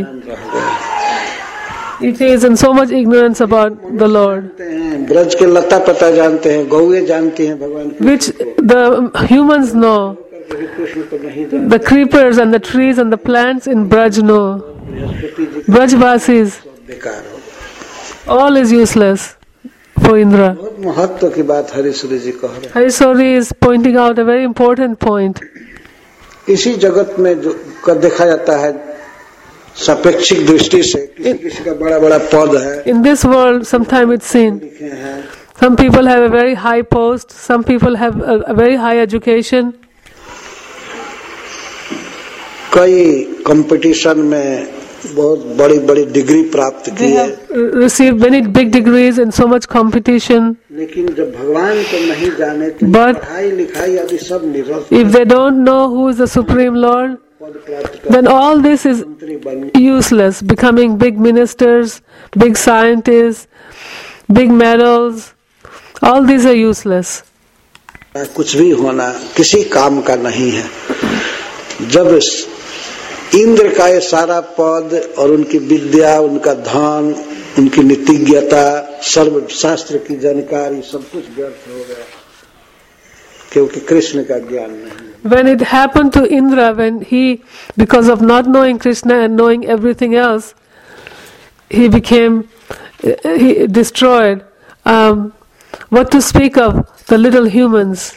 It is in so much ignorance about the Lord, जानते हैं, ब्रज के लता पता जानते हैं, गौए जानती हैं भगवान की. which the humans know. Krishna तो नहीं जानते. The creepers and the trees and the plants in Braj know. Brihaspati ji Brajvasis, बेकार हो. all is useless for Indra. बहुत महत्व की बात हरीश्वरी जी कह रहे हैं. Harisori is pointing out a very important point. इसी जगत में जो का देखा जाता है सापेक्षिक दृष्टि से, किसी किसी का बड़ा बड़ा पद है, In this world, sometimes it's seen. लिखे हैं, Some people have a very high post, some people have a, a very high education. कई कंपटीशन में बहुत बड़ी बड़ी डिग्री प्राप्त की है, received many big degrees in so much competition. लेकिन जब भगवान को नहीं जाने तो But पढ़ाई लिखाई आदि सब निरस्त, if they don't know who is the Supreme Lord, पद प्राप्त कर then all this is मंत्री बन useless. Becoming big ministers, big scientists, big medals, all these are useless. कुछ भी होना किसी काम का नहीं है। जब इंद्र का ये सारा पद और उनकी विद्या, उनका धन, उनकी नीतिज्ञता, सर्व शास्त्र की जानकारी सब कुछ व्यर्थ हो गया, क्योंकि कृष्ण का ज्ञान नहीं। When it happened to Indra, when he, because of not knowing Krishna and knowing everything else, he became, he destroyed. Um, what to speak of the little humans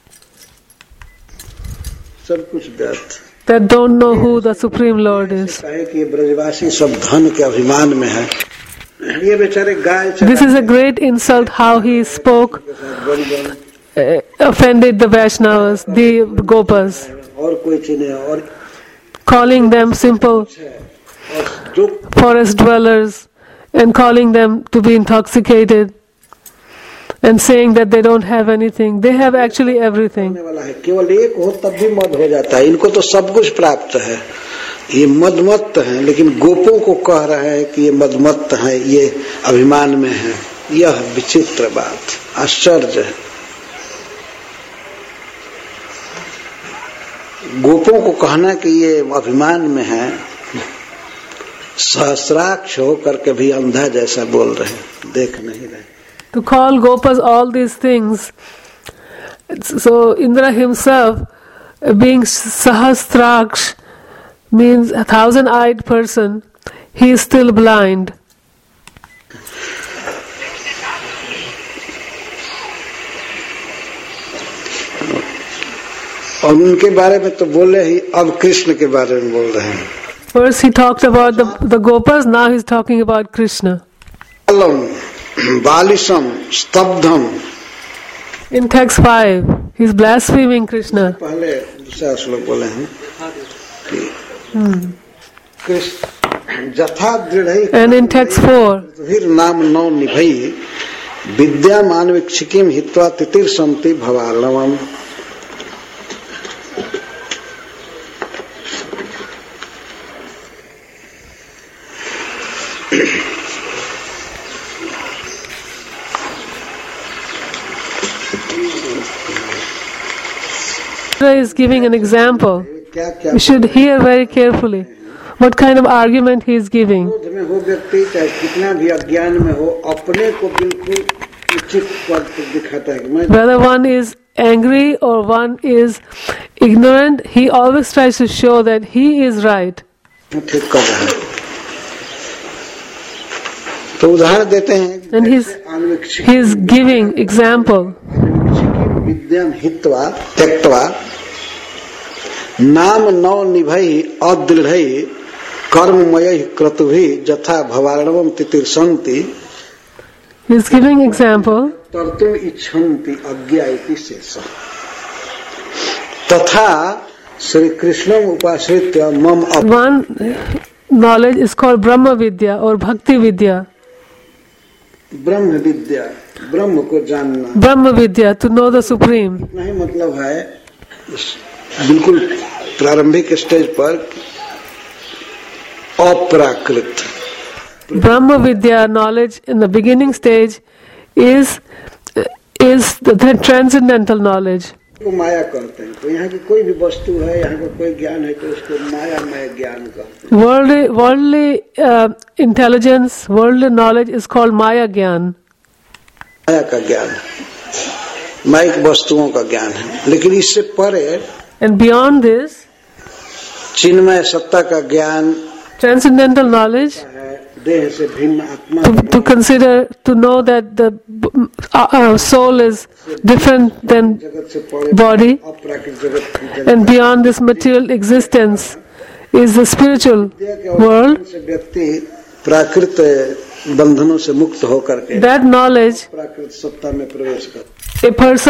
सब कुछ व्यर्थ, that don't know who the Supreme Lord is. कहे कि ये ब्रजवासी सब धन के अभिमान में है, ये बेचारे गाय This is a great insult how he spoke, uh, offended the Vaishnavas, the Gopas, और कोई चीज नहीं, और calling them simple और जो forest dwellers and calling them to be intoxicated and saying that they don't have anything. They have actually everything. होने वाला है, केवल एक हो तब भी मद हो जाता है। इनको तो सब कुछ प्राप्त है, ये मदमत्त हैं, लेकिन गोपों को कह रहे हैं कि ये मदमत्त हैं, ये अभिमान में है। यह विचित्र बात, आश्चर्य है। गोपों को कहना कि ये अभिमान में है, सहस्राक्ष होकर के भी अंधा जैसा बोल रहे, देख नहीं रहे। To call Gopas all these things. So Indra himself, being Sahasraksh, means a thousand-eyed person, he is still blind. और उनके बारे में तो बोले ही, अब कृष्ण के बारे में बोल रहे हैं। First he talked about the, the Gopas, now he's talking about Krishna. बालिशम स्तब्धम, In text five, he's blaspheming Krishna. पहले दूसरा श्लोक बोले हैं कि कृष्ण जथा दृढ़, And in text four, फिर नाम नौ निभई विद्या मानविक्षिकीम हित्वा तितिर संति भवार्णवम। is giving an example. क्या क्या You should hear very carefully what kind of argument he is giving. क्रोध में हो व्यक्ति, चाहे कितना भी अज्ञान में हो, अपने को बिल्कुल उचित पद पर दिखाता है कि मैं, Whether one is angry or one is ignorant, he always tries to show that he is right. ठीक कर रहा है। तो उदाहरण देते हैं, And he's, he is giving example. विद्या हित्वा त्यक्त्वा नाम नौ निभई अदृढ़ कर्ममय क्रतुभि जथा भवार्णवम तितिर्षन्ति। He is giving example. तर्तुम इच्छन्ति अज्ञा इति शेष तथा श्री कृष्णम उपाश्रित्य मम अप। One knowledge is called Brahma Vidya or Bhakti Vidya. ब्रह्म विद्या, ब्रह्म को जानना, Brahma Vidya, to know the Supreme. नहीं मतलब है बिल्कुल प्रारंभिक स्टेज पर अप्राकृत। Brahma Vidya knowledge in the beginning stage is is the, the transcendental knowledge. को माया कहते हैं। तो यहाँ की कोई भी वस्तु है, यहाँ का कोई ज्ञान है तो उसको मायामय ज्ञान कहते हैं। Worldly, worldly uh, intelligence, worldly knowledge is called Maya Gyan. माया का ज्ञान, माइक वस्तुओं का ज्ञान है। लेकिन इससे परे And beyond this, चिन्मय सत्ता का ज्ञान, transcendental knowledge, देह से भिन्न आत्मा, to, to consider, to know that the uh, uh, soul is different than जगत से परे body, अप्राकृत जगत की जगत and beyond this material existence is the spiritual world. से व्यक्ति प्राकृत बंधनों से मुक्त होकर के That knowledge, प्राकृत सत्ता में प्रवेश कर। a person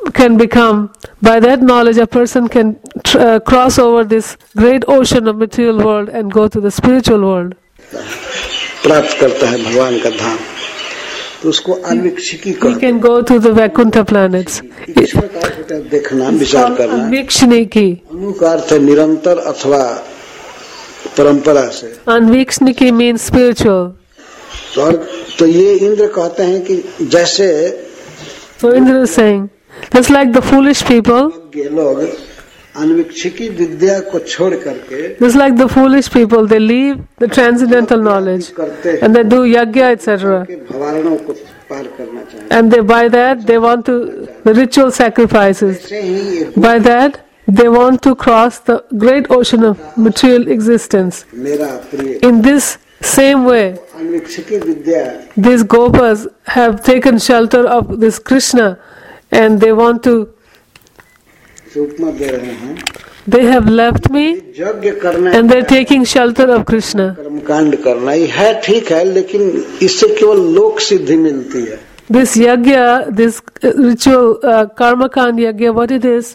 can become. By that knowledge, a person can tr- uh, cross over this great ocean of material world and go to the spiritual world. प्राप्त करता है भगवान का धाम, तो उसको अन्वीक्षिकी He कहते can go to the Vaikuntha planets. हैं। इसमें का अर्थ है देखना, विचार करना। Anvikshniki. अनु का अर्थ है निरंतर अथवा परंपरा से। Anvikshniki means spiritual. तो, और, तो ये इंद्र कहते हैं कि जैसे So Indra is saying, just like the foolish people, ये लोग अन्वीक्षिकी विद्या को छोड़ करके just like the foolish people, they leave the transcendental knowledge करते हैं and they do yajna, et cetera. कि भवारणों को पार करना चाहिए। And they, by that, they want to, the ritual sacrifices. ऐसे ही ये By that, they want to cross the great ocean of material existence. मेरा प्रिय In this same way, अन्वीक्षिकी Vidya these gopas have taken shelter of this Krishna and they want to, उपमा दे रहे हैं, they have left me यज्ञ करना and they're taking shelter of Krishna. कर्मकांड करना ये है ठीक है, लेकिन इससे केवल लोक सिद्धि मिलती है। This yajna, this uh, ritual, uh, karma kand yajna, what it is,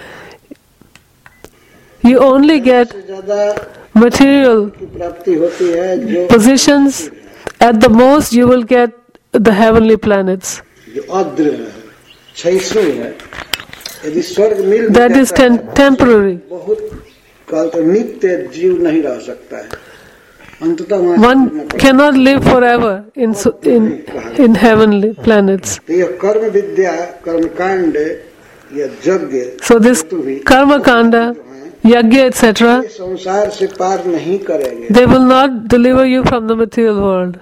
you only get ज्यादा material की प्राप्ति होती है जो positions. At the most, you will get the heavenly planets. जो अद्र है, क्षयिष्णु है। यदि स्वर्ग मिल भी That is जाता है, tem- temporary. बहुत काल तक नित्य जीव नहीं रह सकता है, अंततः वहाँ One छोड़ना पड़ता है। cannot live forever in so- in in heavenly planets. तो यह कर्म विद्या, कर्मकांड या यज्ञ So this karma kanda, yajna, et cetera, ये संसार से पार नहीं करेंगे। they will not deliver you from the material world.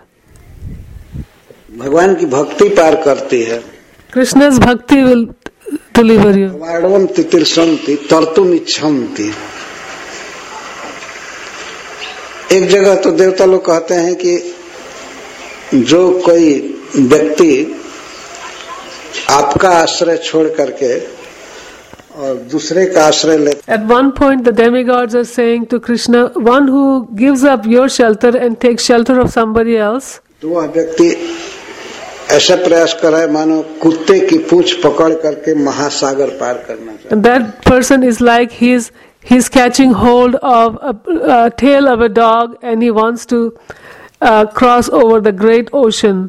भगवान की भक्ति पार करती है। Krishna's bhakti will deliver you. वाणवम तितिर्षन्ति तर्तुम इच्छन्ति। एक जगह तो देवता लोग कहते हैं कि जो कोई व्यक्ति आपका आश्रय छोड़ करके और दूसरे का आश्रय ले, At one point, the demigods are saying to Krishna, one who gives up your shelter and takes shelter of somebody else, तो वह व्यक्ति ऐसा प्रयास कर रहा है मानो कुत्ते की पूंछ पकड़ करके महासागर पार करना चाहिए। and that person is like he's he's catching hold of a, a tail of a dog and he wants to uh, cross over the great ocean.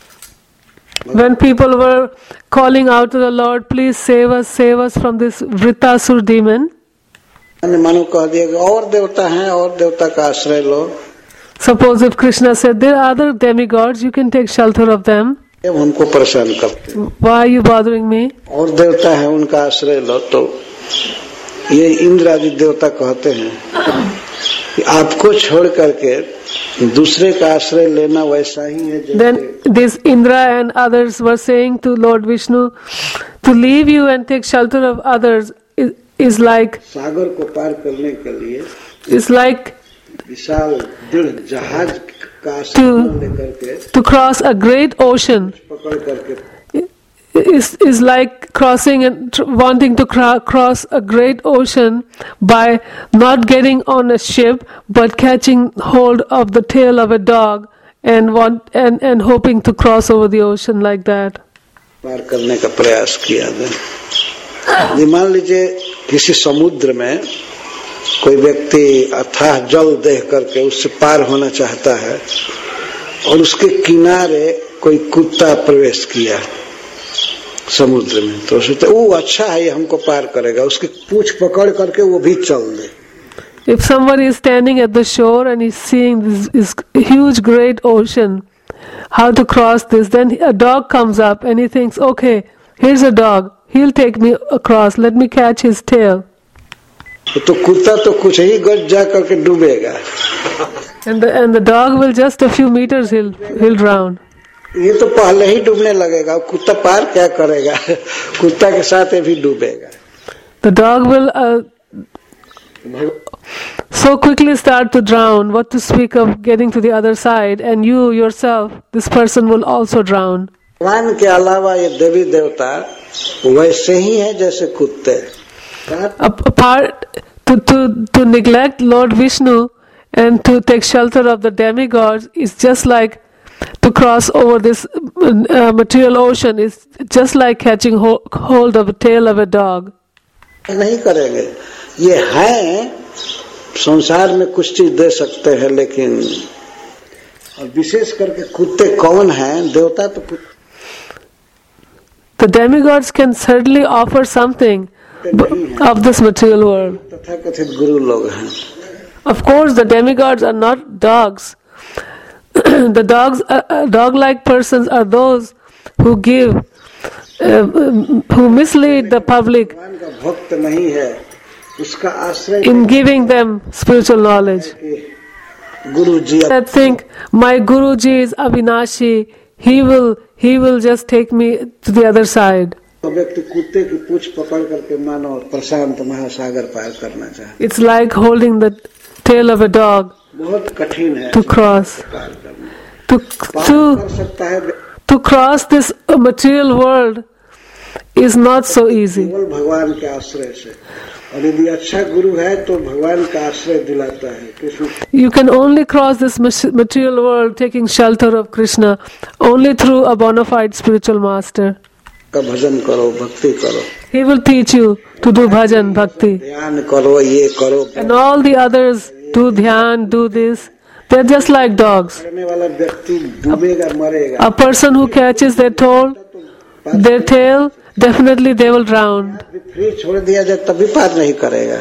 When people were calling out to the Lord, please save us, save us from this Vritasur demon, मानो कह दिया कि और देवता हैं, और देवता का आश्रय लो। suppose if Krishna said, there are other demigods, you can take shelter of them, जब हमको परेशान करते हैं, why are you bothering me? और देवता है उनका आश्रय लो, तो ये इंद्र आदि देवता कहते हैं कि आपको छोड़ करके दूसरे का आश्रय लेना वैसा ही है जैसे Then this Indra and others were saying to Lord Vishnu, to leave you and take shelter of others is, is like सागर को पार करने के लिए is like विशाल दृढ़ जहाज का आश्रय लेकर के to cross a great ocean. पकड़ करके Is is like crossing and tr- wanting to cra- cross a great ocean by not getting on a ship but catching hold of the tail of a dog and want and, and hoping to cross over the ocean like that. पार करने का प्रयास किया जाए। ये मान लीजिए किसी समुद्र में कोई व्यक्ति अथाह जल देख करके उससे पार होना चाहता है और उसके किनारे कोई कुत्ता प्रवेश किया समुद्र में, तो सोचते वो अच्छा है, ये हमको पार करेगा, उसकी पूंछ पकड़ करके वो भी चल दे। If somebody is standing at the shore and he's seeing this, this huge great ocean, how to cross this, then a dog comes up and he thinks, okay, here's a dog, he'll take me across, let me catch his tail. तो कुत्ता तो कुछ ही गज जा करके डूबेगा, And the, and the dog will just a few meters, he'll, he'll drown. ये तो पहले ही डूबने लगेगा, कुत्ता पार क्या करेगा, कुत्ता के साथ ये भी डूबेगा। The dog will uh, so quickly start to drown, what to speak of getting to the other side, and you yourself, this person will also drown. भगवान के अलावा ये देवी देवता वैसे ही है जैसे कुत्ते। Apart to, to, to neglect Lord Vishnu and to take shelter of the demigods is just like to cross over this uh, material ocean is just like catching ho- hold of the tail of a dog. नहीं करेंगे। ये हैं संसार में कुछ चीज दे सकते हैं, लेकिन और विशेष करके कुत्ते कौन हैं? देवता तो कुत्ते। The demigods can certainly offer something of this material world. तथाकथित गुरु लोग हैं। Of course, the demigods are not dogs. The dogs, uh, uh, dog-like persons are those who give, uh, who mislead the public भगवान का भक्त नहीं है, उसका आश्रय in giving them spiritual knowledge. Guru ji I think my Guruji is Avinashi. He will, he will just take me to the other side. व्यक्ति कुत्ते की पूंछ पकड़ करके मानो प्रशांत महासागर पार करना चाहे। It's like holding the tail of a dog बहुत कठिन है to cross. पार करना। To पार to कर सकता है to cross this material world is not so easy. केवल भगवान के आश्रय से, और यदि अच्छा गुरु है तो भगवान का आश्रय दिलाता है। Krishna You can only cross this material world taking shelter of Krishna only through a bona fide spiritual master. का भजन करो, भक्ति करो, He will teach you to do bhajan, bhakti. ध्यान करो, ये करो। And all the others do dhyan, do this. They're just like dogs. करने वाला व्यक्ति डूबेगा, मरेगा। A person who catches their tail, their tail, definitely they will drown. Free छोड़ दिया जाए तभी पार नहीं करेगा।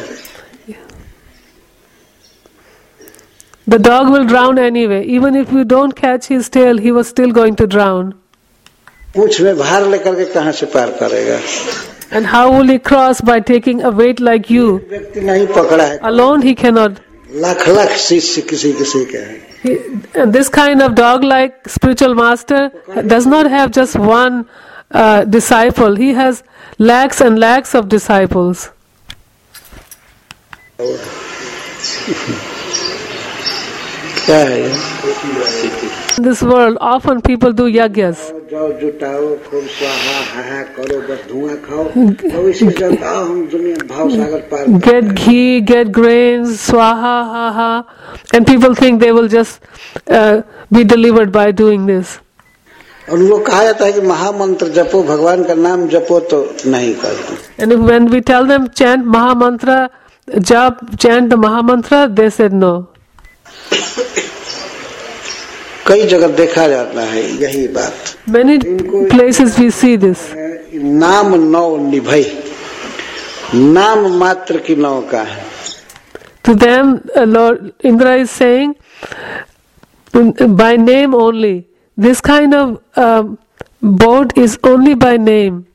The dog will drown anyway. Even if you don't catch his tail, he was still going to drown. पूंछ में भार लेकर के कहाँ से पार करेगा? And how will he cross? By taking a weight like you. व्यक्ति नहीं पकड़ा है, Alone he cannot. Lakh lakh शिष्य किसी किसी के हैं। He, and this kind of dog-like spiritual master does not have just one uh, disciple. He has lakhs and lakhs of disciples. क्या है ये? In this world, often people do yagyas. जाओ जुटाओ, खूब स्वाहा हाहा करो, बस धुआं खाओ, तो इसी जनता हम दुनिया भाव सागर पार करते Get हैं। ghee, get grains, swaha, ha ha, and people think they will just uh, be delivered by doing this. और लोग कहा जाता है कि महामंत्र जपो, भगवान का नाम जपो, तो नहीं करते। And if, when we tell them chant Mahamantra, jap, chant the Mahamantra, they said no. कई जगह देखा जाता है यही बात। Many places we see this. नाम नौ निभई, नाम मात्र की नौका है। To them, uh, Lord Indra is saying, by name only. This kind of um, boat is only by name.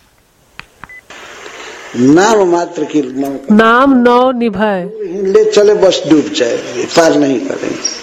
नाम मात्र की नौका, नाम नौ निभाए. ले चले बस डूब जाए, पार नहीं करेंगे।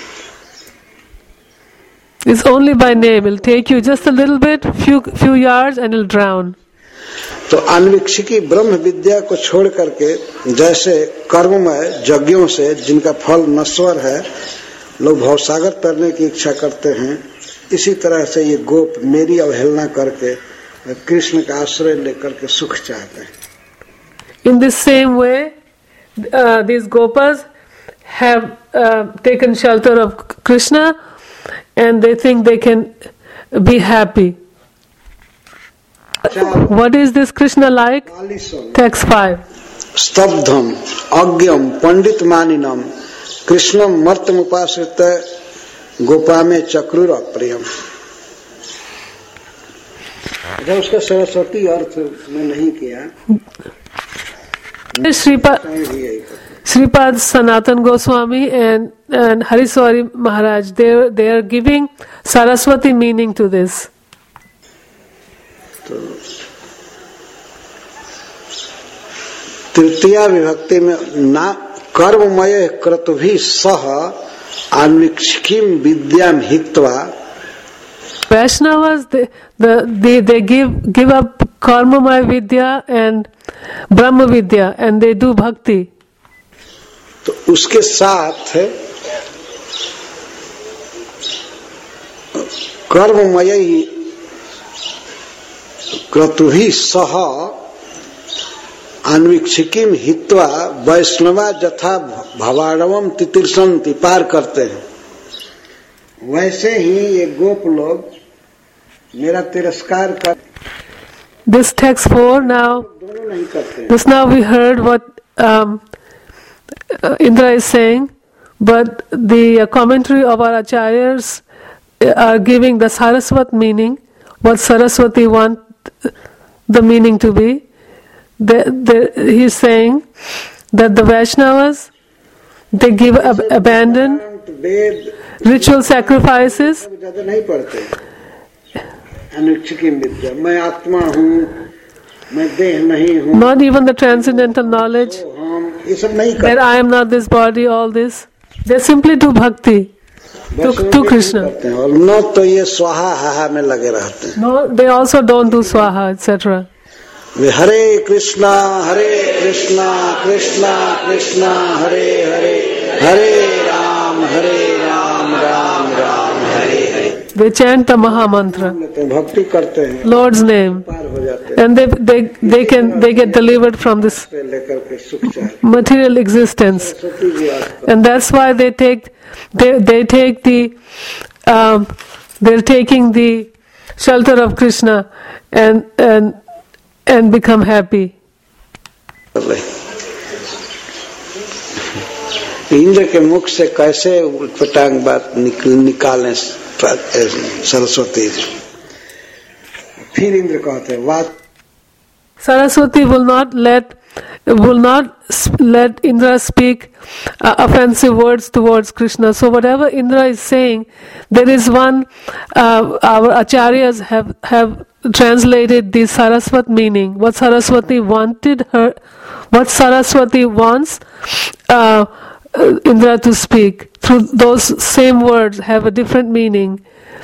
It's only by name. It'll take you just a little bit, few few yards, and it'll drown. तो अनविक्षिकी ब्रह्म विद्या को छोड़ करके, जैसे कर्ममय यज्ञों से जिनका फल नश्वर है, लोग भवसागर तरने की इच्छा करते हैं, इसी तरह से ये गोप मेरी अवहेलना करके कृष्ण का आश्रय लेकर के सुख चाहते हैं। In this same way, uh, these gopas have uh, taken shelter of Krishna, and they think they can be happy. What is this Krishna like? Text five. स्तब्धम अज्ञम पंडित मानिनम कृष्णम मर्तम उपाश्रित गोपा में चक्रुर अप्रियम। अच्छा, उसका सरस्वती अर्थ में नहीं किया। Sripad, Sripad Sanatan Goswami and, and Hariswari Maharaj, they, they are giving Saraswati meaning to this. तो तृतीया विभक्ति में ना कर्ममय क्रतुभि सह अन्वीक्षिकीम विद्याम हित्वा। Vaishnavas, they, the, they, they give, give up Karmamaya Vidya and Brahma Vidya and they do bhakti. तो उसके साथ कर्ममय क्रतुभि सह अन्वीक्षिकीम हित्वा वैष्णवा जथा भवाड़वम तितिर्संति पार करते हैं। वैसे ही ये गोप लोग मेरा तिरस्कार कर This text four now. दोनों नहीं करते हैं। This now we heard what um, uh, Indra is saying, but the uh, commentary of our acharyas are giving the Saraswat meaning, what Saraswati want the meaning to be. The, the, he's saying that the Vaishnavas, they give ab- abandon Veda ritual sacrifices. ज्यादा नहीं पढ़ते, अनुच्छकी विद्या, मैं आत्मा हूँ, मैं देह नहीं हूँ, Not even the transcendental knowledge हम ये सब नहीं that करते। I am not this body, all this. They simply do bhakti to, to Krishna. और न तो ये स्वाहा हाहा में लगे रहते हैं। No, they also don't do swaha, et cetera. Way Hare Krishna Hare Krishna Krishna Krishna Hare Hare Hare Ram Hare Ram Ram Ram Hare Hare. They chant the Maha Mantra, भक्ति करते हैं, Lord's name, पार हो जाते हैं, and they they they can they get delivered from this लेकर के सुख चाहे। material existence, सरस्वती जी आज and that's why they take they they take the um, they're taking the shelter of Krishna and and and become happy. कर रहे। इंद्र के मुख से कैसे उटपटांग बात निकल निकालें सरस्वती जी। फिर इंद्र कहते हैं बात Saraswati will not let will not let Indra speak uh, offensive words towards Krishna. So whatever Indra is saying, there is one uh, our acharyas have have translated the Saraswat meaning. What Saraswati wanted her, what Saraswati wants uh, uh, Indra to speak. Through those same words have a different meaning.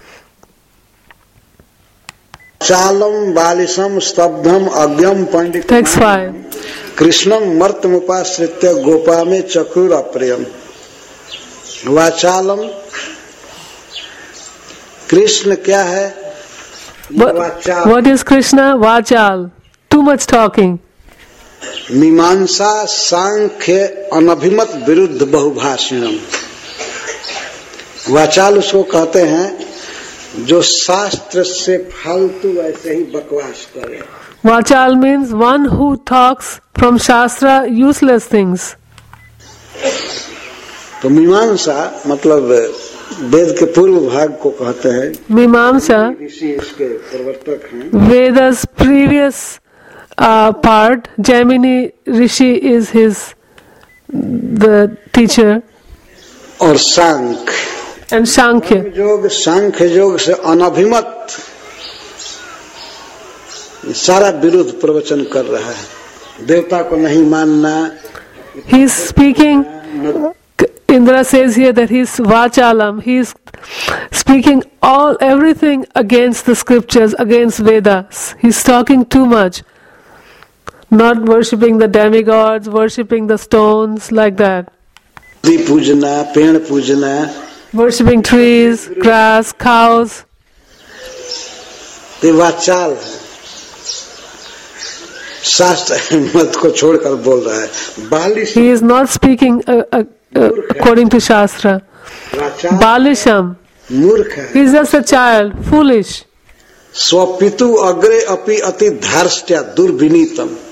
Chalam बालिशम स्तब्धम अज्ञम Pandit Text five. कृष्णम मर्तमुपाश्रित्य गोपा में चक्रुर अप्रियम। वाचालम कृष्ण क्या है? What, वाचाल what is Krishna? Vachal. Too much talking. मीमांसा सांख्य अनभिमत विरुद्ध बहुभाषिणम। वाचाल उसको कहते हैं जो शास्त्र से फालतू ऐसे ही बकवास करे। Vachal means one who talks from Shastra useless things. तो मीमांसा मतलब वेद के पूर्व भाग को कहते हैं। Mimamsa, ऋषि इसके प्रवर्तक हैं। Veda's previous uh, part, Jaimini Rishi is his the teacher, और सांख्य and Sankhya. योग सांख्य योग से अनभिमत सारा विरुद्ध प्रवचन कर रहा है। देवता को नहीं मानना। He is speaking. Indra says here that he is Vachalam. He is speaking all everything against the scriptures, against Vedas. He is talking too much. Not worshipping the demigods, worshipping the stones like that. पूजना पेड़ पूजना Worshipping trees, grass, cows. ये वाचाल शास्त्र मत को छोड़कर बोल रहा है। बालिश He is not speaking uh, uh, uh, according to Shastra. वाचाल Balisham. मूर्ख है। He is just a child, foolish. स्वपितु अग्रे अपि अति धार्ष्ट्या दुर्विनीतम।